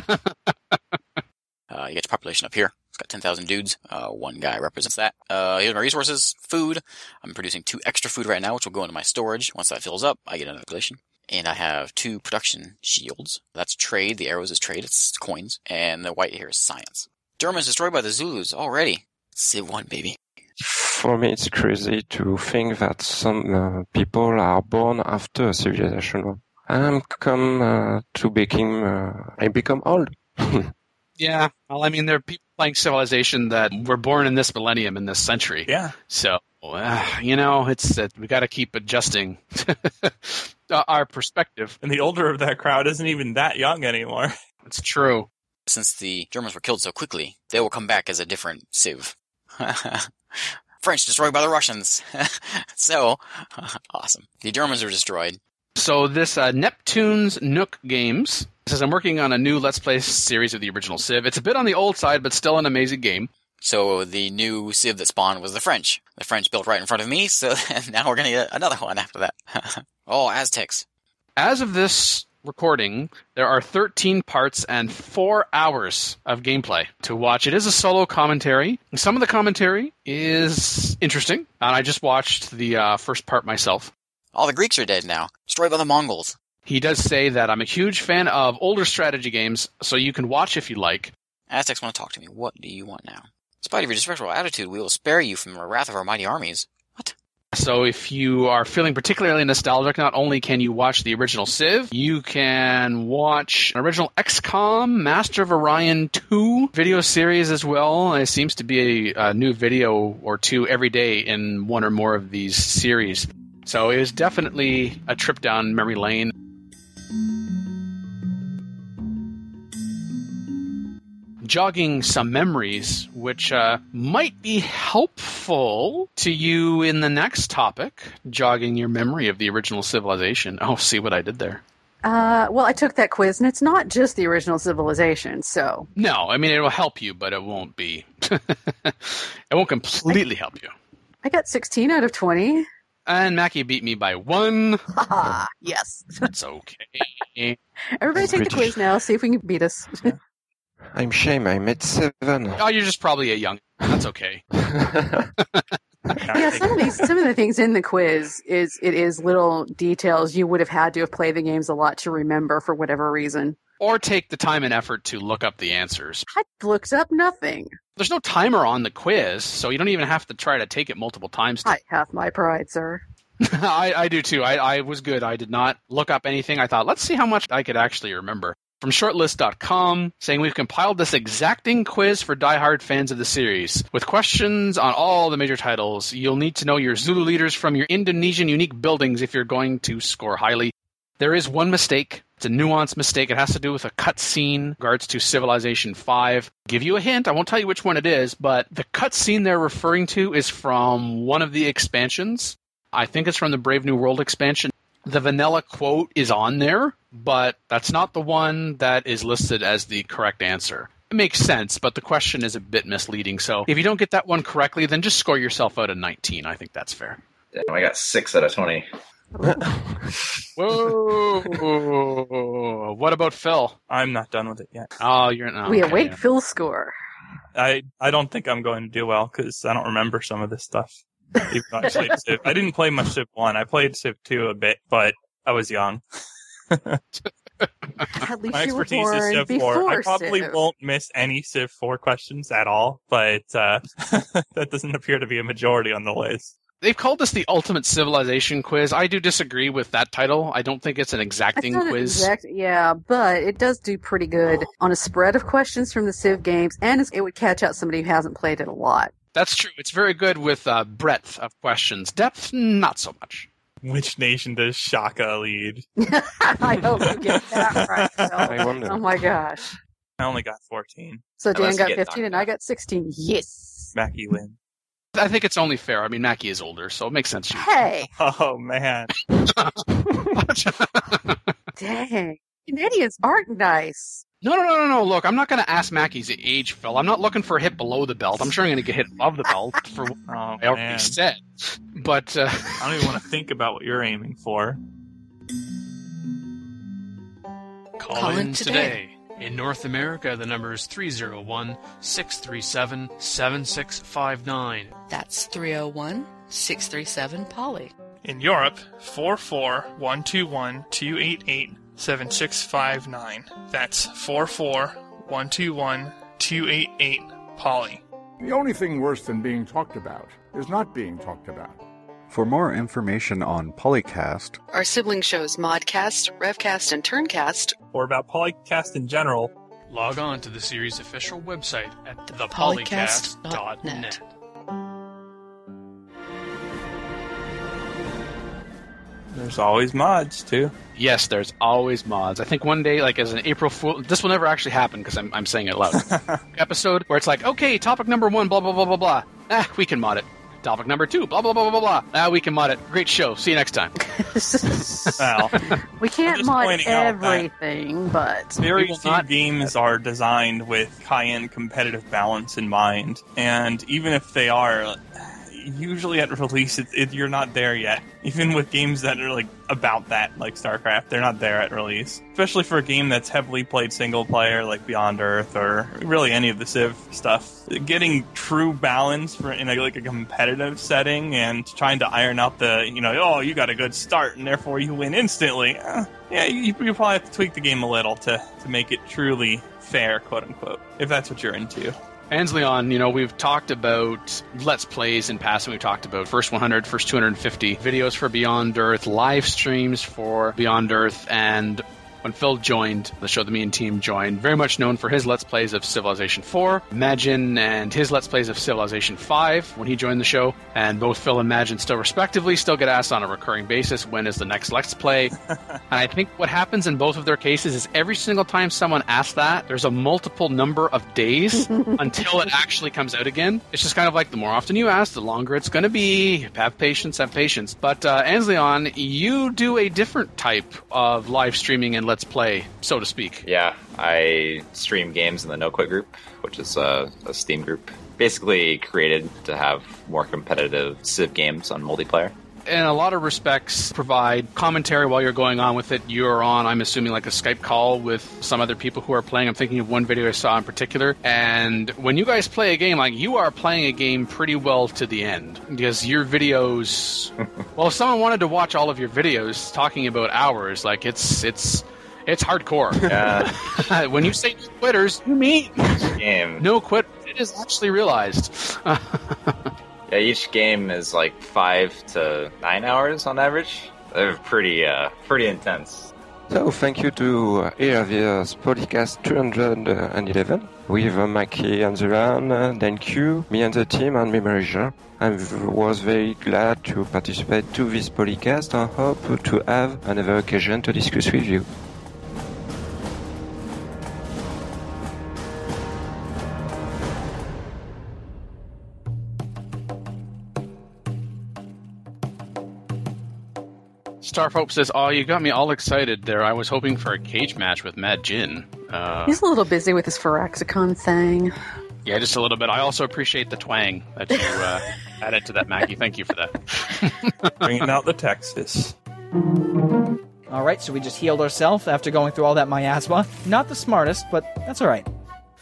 You get your population up here. It's got 10,000 dudes. One guy represents that. Here's my resources. Food. I'm producing 2 extra food right now, which will go into my storage. Once that fills up, I get another population. And I have 2 production shields. That's trade. The arrows is trade. It's coins. And the white here is science. Durham is destroyed by the Zulus already. Civ 1, baby. For me, it's crazy to think that some people are born after Civilization 1. I'm come to I become old. Yeah, well, I mean, there are people playing Civilization that were born in this millennium, in this century. Yeah. So, it's we got to keep adjusting our perspective. And the older of that crowd isn't even that young anymore. It's true. Since the Germans were killed so quickly, they will come back as a different Civ. French destroyed by the Russians. So, awesome. The Germans are destroyed. So this Neptune's Nook Games says, I'm working on a new Let's Play series of the original Civ. It's a bit on the old side, but still an amazing game. So the new Civ that spawned was the French. The French built right in front of me, so now we're going to get another one after that. Oh, Aztecs. As of this recording, there are 13 parts and 4 hours of gameplay to watch. It is a solo commentary. Some of the commentary is interesting, and I just watched the first part myself. All the Greeks are dead now, destroyed by the Mongols. He does say that I'm a huge fan of older strategy games, so you can watch if you like. Aztecs want to talk to me. What do you want now? Despite of your disrespectful attitude, we will spare you from the wrath of our mighty armies. What? So if you are feeling particularly nostalgic, not only can you watch the original Civ, you can watch an original XCOM Master of Orion 2 video series as well. It seems to be a new video or 2 every day in one or more of these series. So it was definitely a trip down memory lane. Jogging some memories, which might be helpful to you in the next topic, jogging your memory of the original Civilization. Oh, see what I did there. Well, I took that quiz, and it's not just the original Civilization, so... No, I mean, it will help you, but it won't be... it won't completely help you. I got 16 out of 20. And Mackie beat me by 1. Haha, yes. That's okay. Everybody take the quiz now, see if we can beat us. I'm shame, I'm at 7. Oh, you're just probably a young... That's okay. Yeah, some of the things in the quiz is little details you would have had to have played the games a lot to remember for whatever reason. Or take the time and effort to look up the answers. I looked up nothing. There's no timer on the quiz, so you don't even have to try to take it multiple times. I have my pride, sir. I do too. I was good. I did not look up anything. I thought, let's see how much I could actually remember. From shortlist.com, saying we've compiled this exacting quiz for diehard fans of the series. With questions on all the major titles, you'll need to know your Zulu leaders from your Indonesian unique buildings if you're going to score highly. There is one mistake. It's a nuanced mistake. It has to do with a cutscene in regards to Civilization 5. Give you a hint. I won't tell you which one it is, but the cutscene they're referring to is from one of the expansions. I think it's from the Brave New World expansion. The vanilla quote is on there, but that's not the one that is listed as the correct answer. It makes sense, but the question is a bit misleading. So if you don't get that one correctly, then just score yourself out of 19. I think that's fair. Damn, I got 6 out of 20. Whoa! What about Phil? I'm not done with it yet. Oh, you're not. We await Phil's score. I don't think I'm going to do well because I don't remember some of this stuff. Even though I played Civ. I didn't play much Civ 1. I played Civ 2 a bit, but I was young. At least My you were expertise is born Civ 4. before I probably Civ. won't miss any Civ 4 questions at all, but that doesn't appear to be a majority on the list. They've called this the Ultimate Civilization Quiz. I do disagree with that title. I don't think it's an exacting quiz. Yeah, but it does do pretty good on a spread of questions from the Civ games, and it would catch out somebody who hasn't played it a lot. That's true. It's very good with breadth of questions. Depth, not so much. Which nation does Shaka lead? I hope you get that right, Phil. I wonder. Oh my gosh. I only got 14. So Dan Unless you got get 15 and I got 16. Yes. Mackie wins. I think it's only fair. I mean, Mackie is older, so it makes sense. Hey. Oh, man. Dang. Canadians aren't nice. No. Look, I'm not going to ask Mackie's age, Phil. I'm not looking for a hit below the belt. I'm sure I'm going to get hit above the belt for what I already said. But I don't even want to think about what you're aiming for. Call in today. In North America, the number is 301-637-7659. That's 301-637-POLY. In Europe, 44121-288-7659. That's 44121-288-POLY. The only thing worse than being talked about is not being talked about. For more information on Polycast, our sibling shows Modcast, Revcast, and Turncast, or about Polycast in general, log on to the series' official website at thepolycast.net. There's always mods, too. yes, there's always mods. I think one day, like as an April Fool, this will never actually happen because I'm saying it loud. Episode where it's like, okay, topic number 1, blah, blah, blah, blah, blah. We can mod it. Topic number 2, blah, blah, blah, blah, blah. We can mod it. Great show. See you next time. Well, we can't mod everything, but... Very few games are designed with high-end competitive balance in mind. And even if they are, usually at release, you're not there yet. Even with games that are like about that, like StarCraft, they're not there at release. Especially for a game that's heavily played single player, like Beyond Earth, or really any of the Civ stuff. Getting true balance in a competitive setting and trying to iron out the, you got a good start and therefore you win instantly. You probably have to tweak the game a little to make it truly fair, quote unquote, if that's what you're into. Ansleon, we've talked about Let's Plays in passing. We've talked about first 100, first 250 videos for Beyond Earth, live streams for Beyond Earth, and when Phil joined the show, the Me and Team joined, very much known for his Let's Plays of Civilization 4, Imagine, and his Let's Plays of Civilization 5 when he joined the show. And both Phil and Imagine still respectively still get asked on a recurring basis, when is the next Let's Play? And I think what happens in both of their cases is every single time someone asks that, there's a multiple number of days until it actually comes out again. It's just kind of like the more often you ask, the longer it's going to be. Have patience. But Ansleon, you do a different type of live streaming and Let's Play, so to speak. Yeah, I stream games in the No Quit group, which is a Steam group, basically created to have more competitive Civ games on multiplayer. in a lot of respects, provide commentary while you're going on with it. You're on, I'm assuming, like a Skype call with some other people who are playing. I'm thinking of one video I saw in particular. And when you guys play a game, like, you are playing a game pretty well to the end. Because your videos... well, if someone wanted to watch all of your videos talking about hours, like, it's hardcore. Yeah. When you say no quitters, you mean game. No quit. It is actually realized. Yeah, each game is like 5 to 9 hours on average. They're pretty intense. So thank you to Herviers Podcast 211 with Mackie on the run, then Q, me and the team, and me Marisha. I was very glad to participate to this podcast and hope to have another occasion to discuss with you. Starhope says, "Oh, you got me all excited there. I was hoping for a cage match with Mad Jin." He's a little busy with his Firaxicon thing. Yeah, just a little bit. I also appreciate the twang that you added to that, Maggie. Thank you for that. Bringing out the Texas. All right, so we just healed ourselves after going through all that miasma. Not the smartest, but that's all right.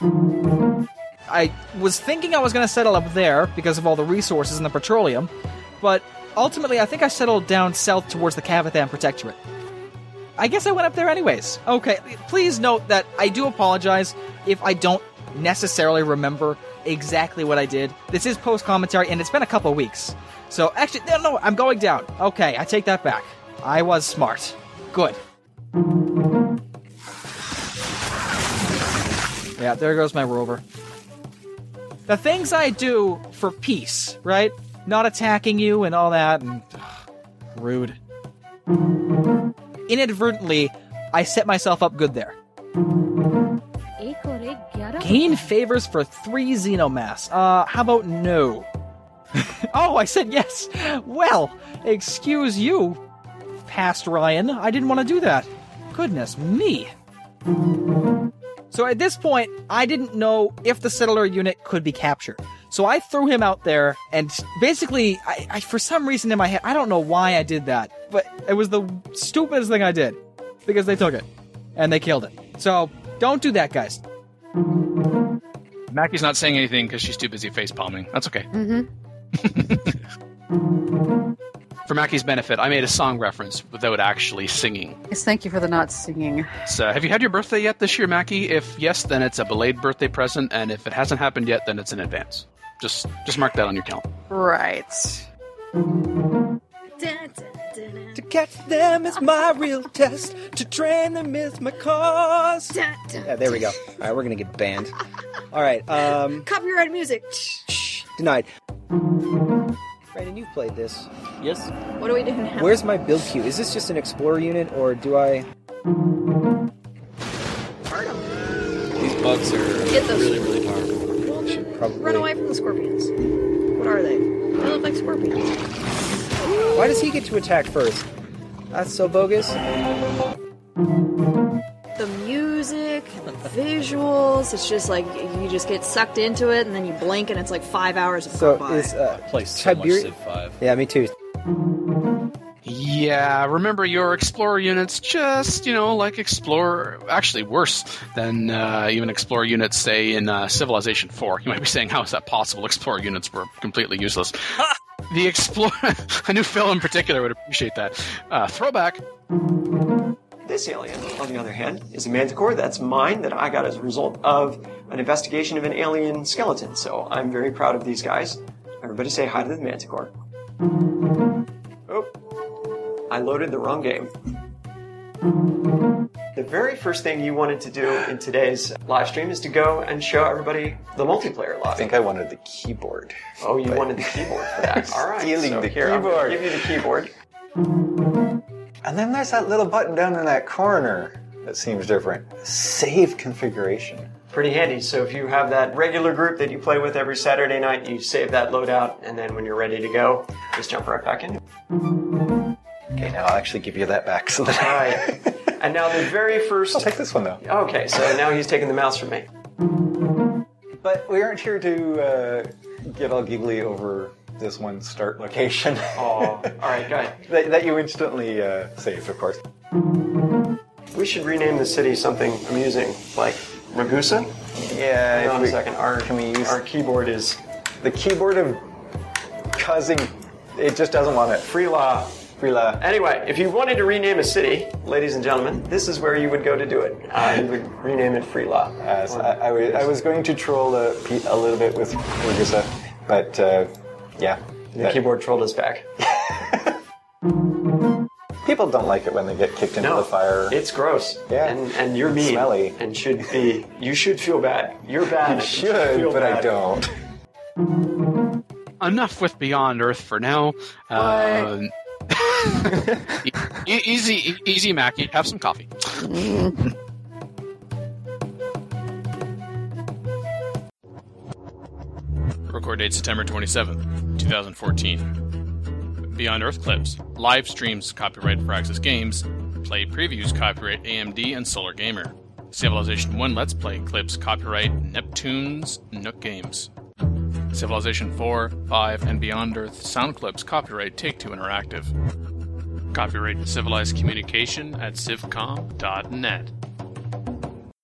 I was thinking I was going to settle up there because of all the resources and the petroleum, but ultimately, I think I settled down south towards the Cavathan Protectorate. I guess I went up there anyways. Okay, please note that I do apologize if I don't necessarily remember exactly what I did. This is post-commentary, and it's been a couple of weeks. So, actually, no, I'm going down. Okay, I take that back. I was smart. Good. Yeah, there goes my rover. The things I do for peace, right? Not attacking you and all that, and rude. Inadvertently, I set myself up good there. Gain favors for 3 Xenomass. How about no? Oh, I said yes. Well, excuse you, past Ryan. I didn't want to do that. Goodness me. So at this point, I didn't know if the settler unit could be captured. So I threw him out there, and basically, I for some reason in my head, I don't know why I did that, but it was the stupidest thing I did, because they took it, and they killed it. So, don't do that, guys. Mackie's not saying anything because she's too busy face-palming. That's okay. Mm-hmm. For Mackie's benefit, I made a song reference without actually singing. Yes, thank you for the not singing. So, have you had your birthday yet this year, Mackie? If yes, then it's a belated birthday present, and if it hasn't happened yet, then it's in advance. Just mark that on your calendar. Right. To catch them is my real test. To train them is my cause. Yeah, there we go. All right, we're going to get banned. All right. Copyrighted music. Denied. Brandon, you've played this. Yes. What do we do now? Where's my build queue? Is this just an Explorer unit, or do I... These bugs are really, really powerful. Probably. Run away from the scorpions. What are they? They look like scorpions. Why does he get to attack first? That's so bogus. The music, the visuals, it's just like you just get sucked into it and then you blink and it's like 5 hours of So by. is Play so much Civ 5. Yeah, me too. Yeah, remember your Explorer units just, like Explorer... Actually, worse than even Explorer units, say, in Civilization 4. You might be saying, how is that possible? Explorer units were completely useless. The Explorer... I knew Phil in particular would appreciate that. Throwback. This alien, on the other hand, is a manticore. That's mine, that I got as a result of an investigation of an alien skeleton. So I'm very proud of these guys. Everybody say hi to the manticore. Oh, I loaded the wrong game. The very first thing you wanted to do in today's live stream is to go and show everybody the multiplayer lobby. I think I wanted the keyboard. Oh, you wanted the keyboard for that. All right. Stealing so the here, I'm keyboard. gonna give you the keyboard. And then there's that little button down in that corner that seems different. Save configuration. Pretty handy. So if you have that regular group that you play with every Saturday night, you save that loadout, and then when you're ready to go, just jump right back in. Okay, now I'll actually give you that back. So that All right. And now the very first... I'll take this one, though. Okay, so now he's taking the mouse from me. But we aren't here to get all giggly over this one start location. Oh, all right, go ahead. that you instantly saved, of course. We should rename the city something amusing, like Ragusa? Yeah. Hold on a second. Our keyboard is... The keyboard of causing... It just doesn't want it. Freela. Anyway, if you wanted to rename a city, ladies and gentlemen, this is where you would go to do it. You would rename it Freela. I was going to troll Pete a little bit with Ragusa, but yeah. The keyboard trolled us back. People don't like it when they get kicked into the fire. It's gross. Yeah. And you're mean. Smelly. And should be. You should feel bad. You're bad. You should, but I don't. Enough with Beyond Earth for now. Easy, Mackie. Have some coffee. Record date September 27th, 2014. Beyond Earth clips. Live streams copyright Firaxis Games. Play previews copyright AMD and Solar Gamer. Civilization 1 Let's Play clips copyright Neptune's Nook Games. Civilization 4, 5, and Beyond Earth sound clips copyright Take-Two Interactive. Copyright Civilized Communication at civcom.net.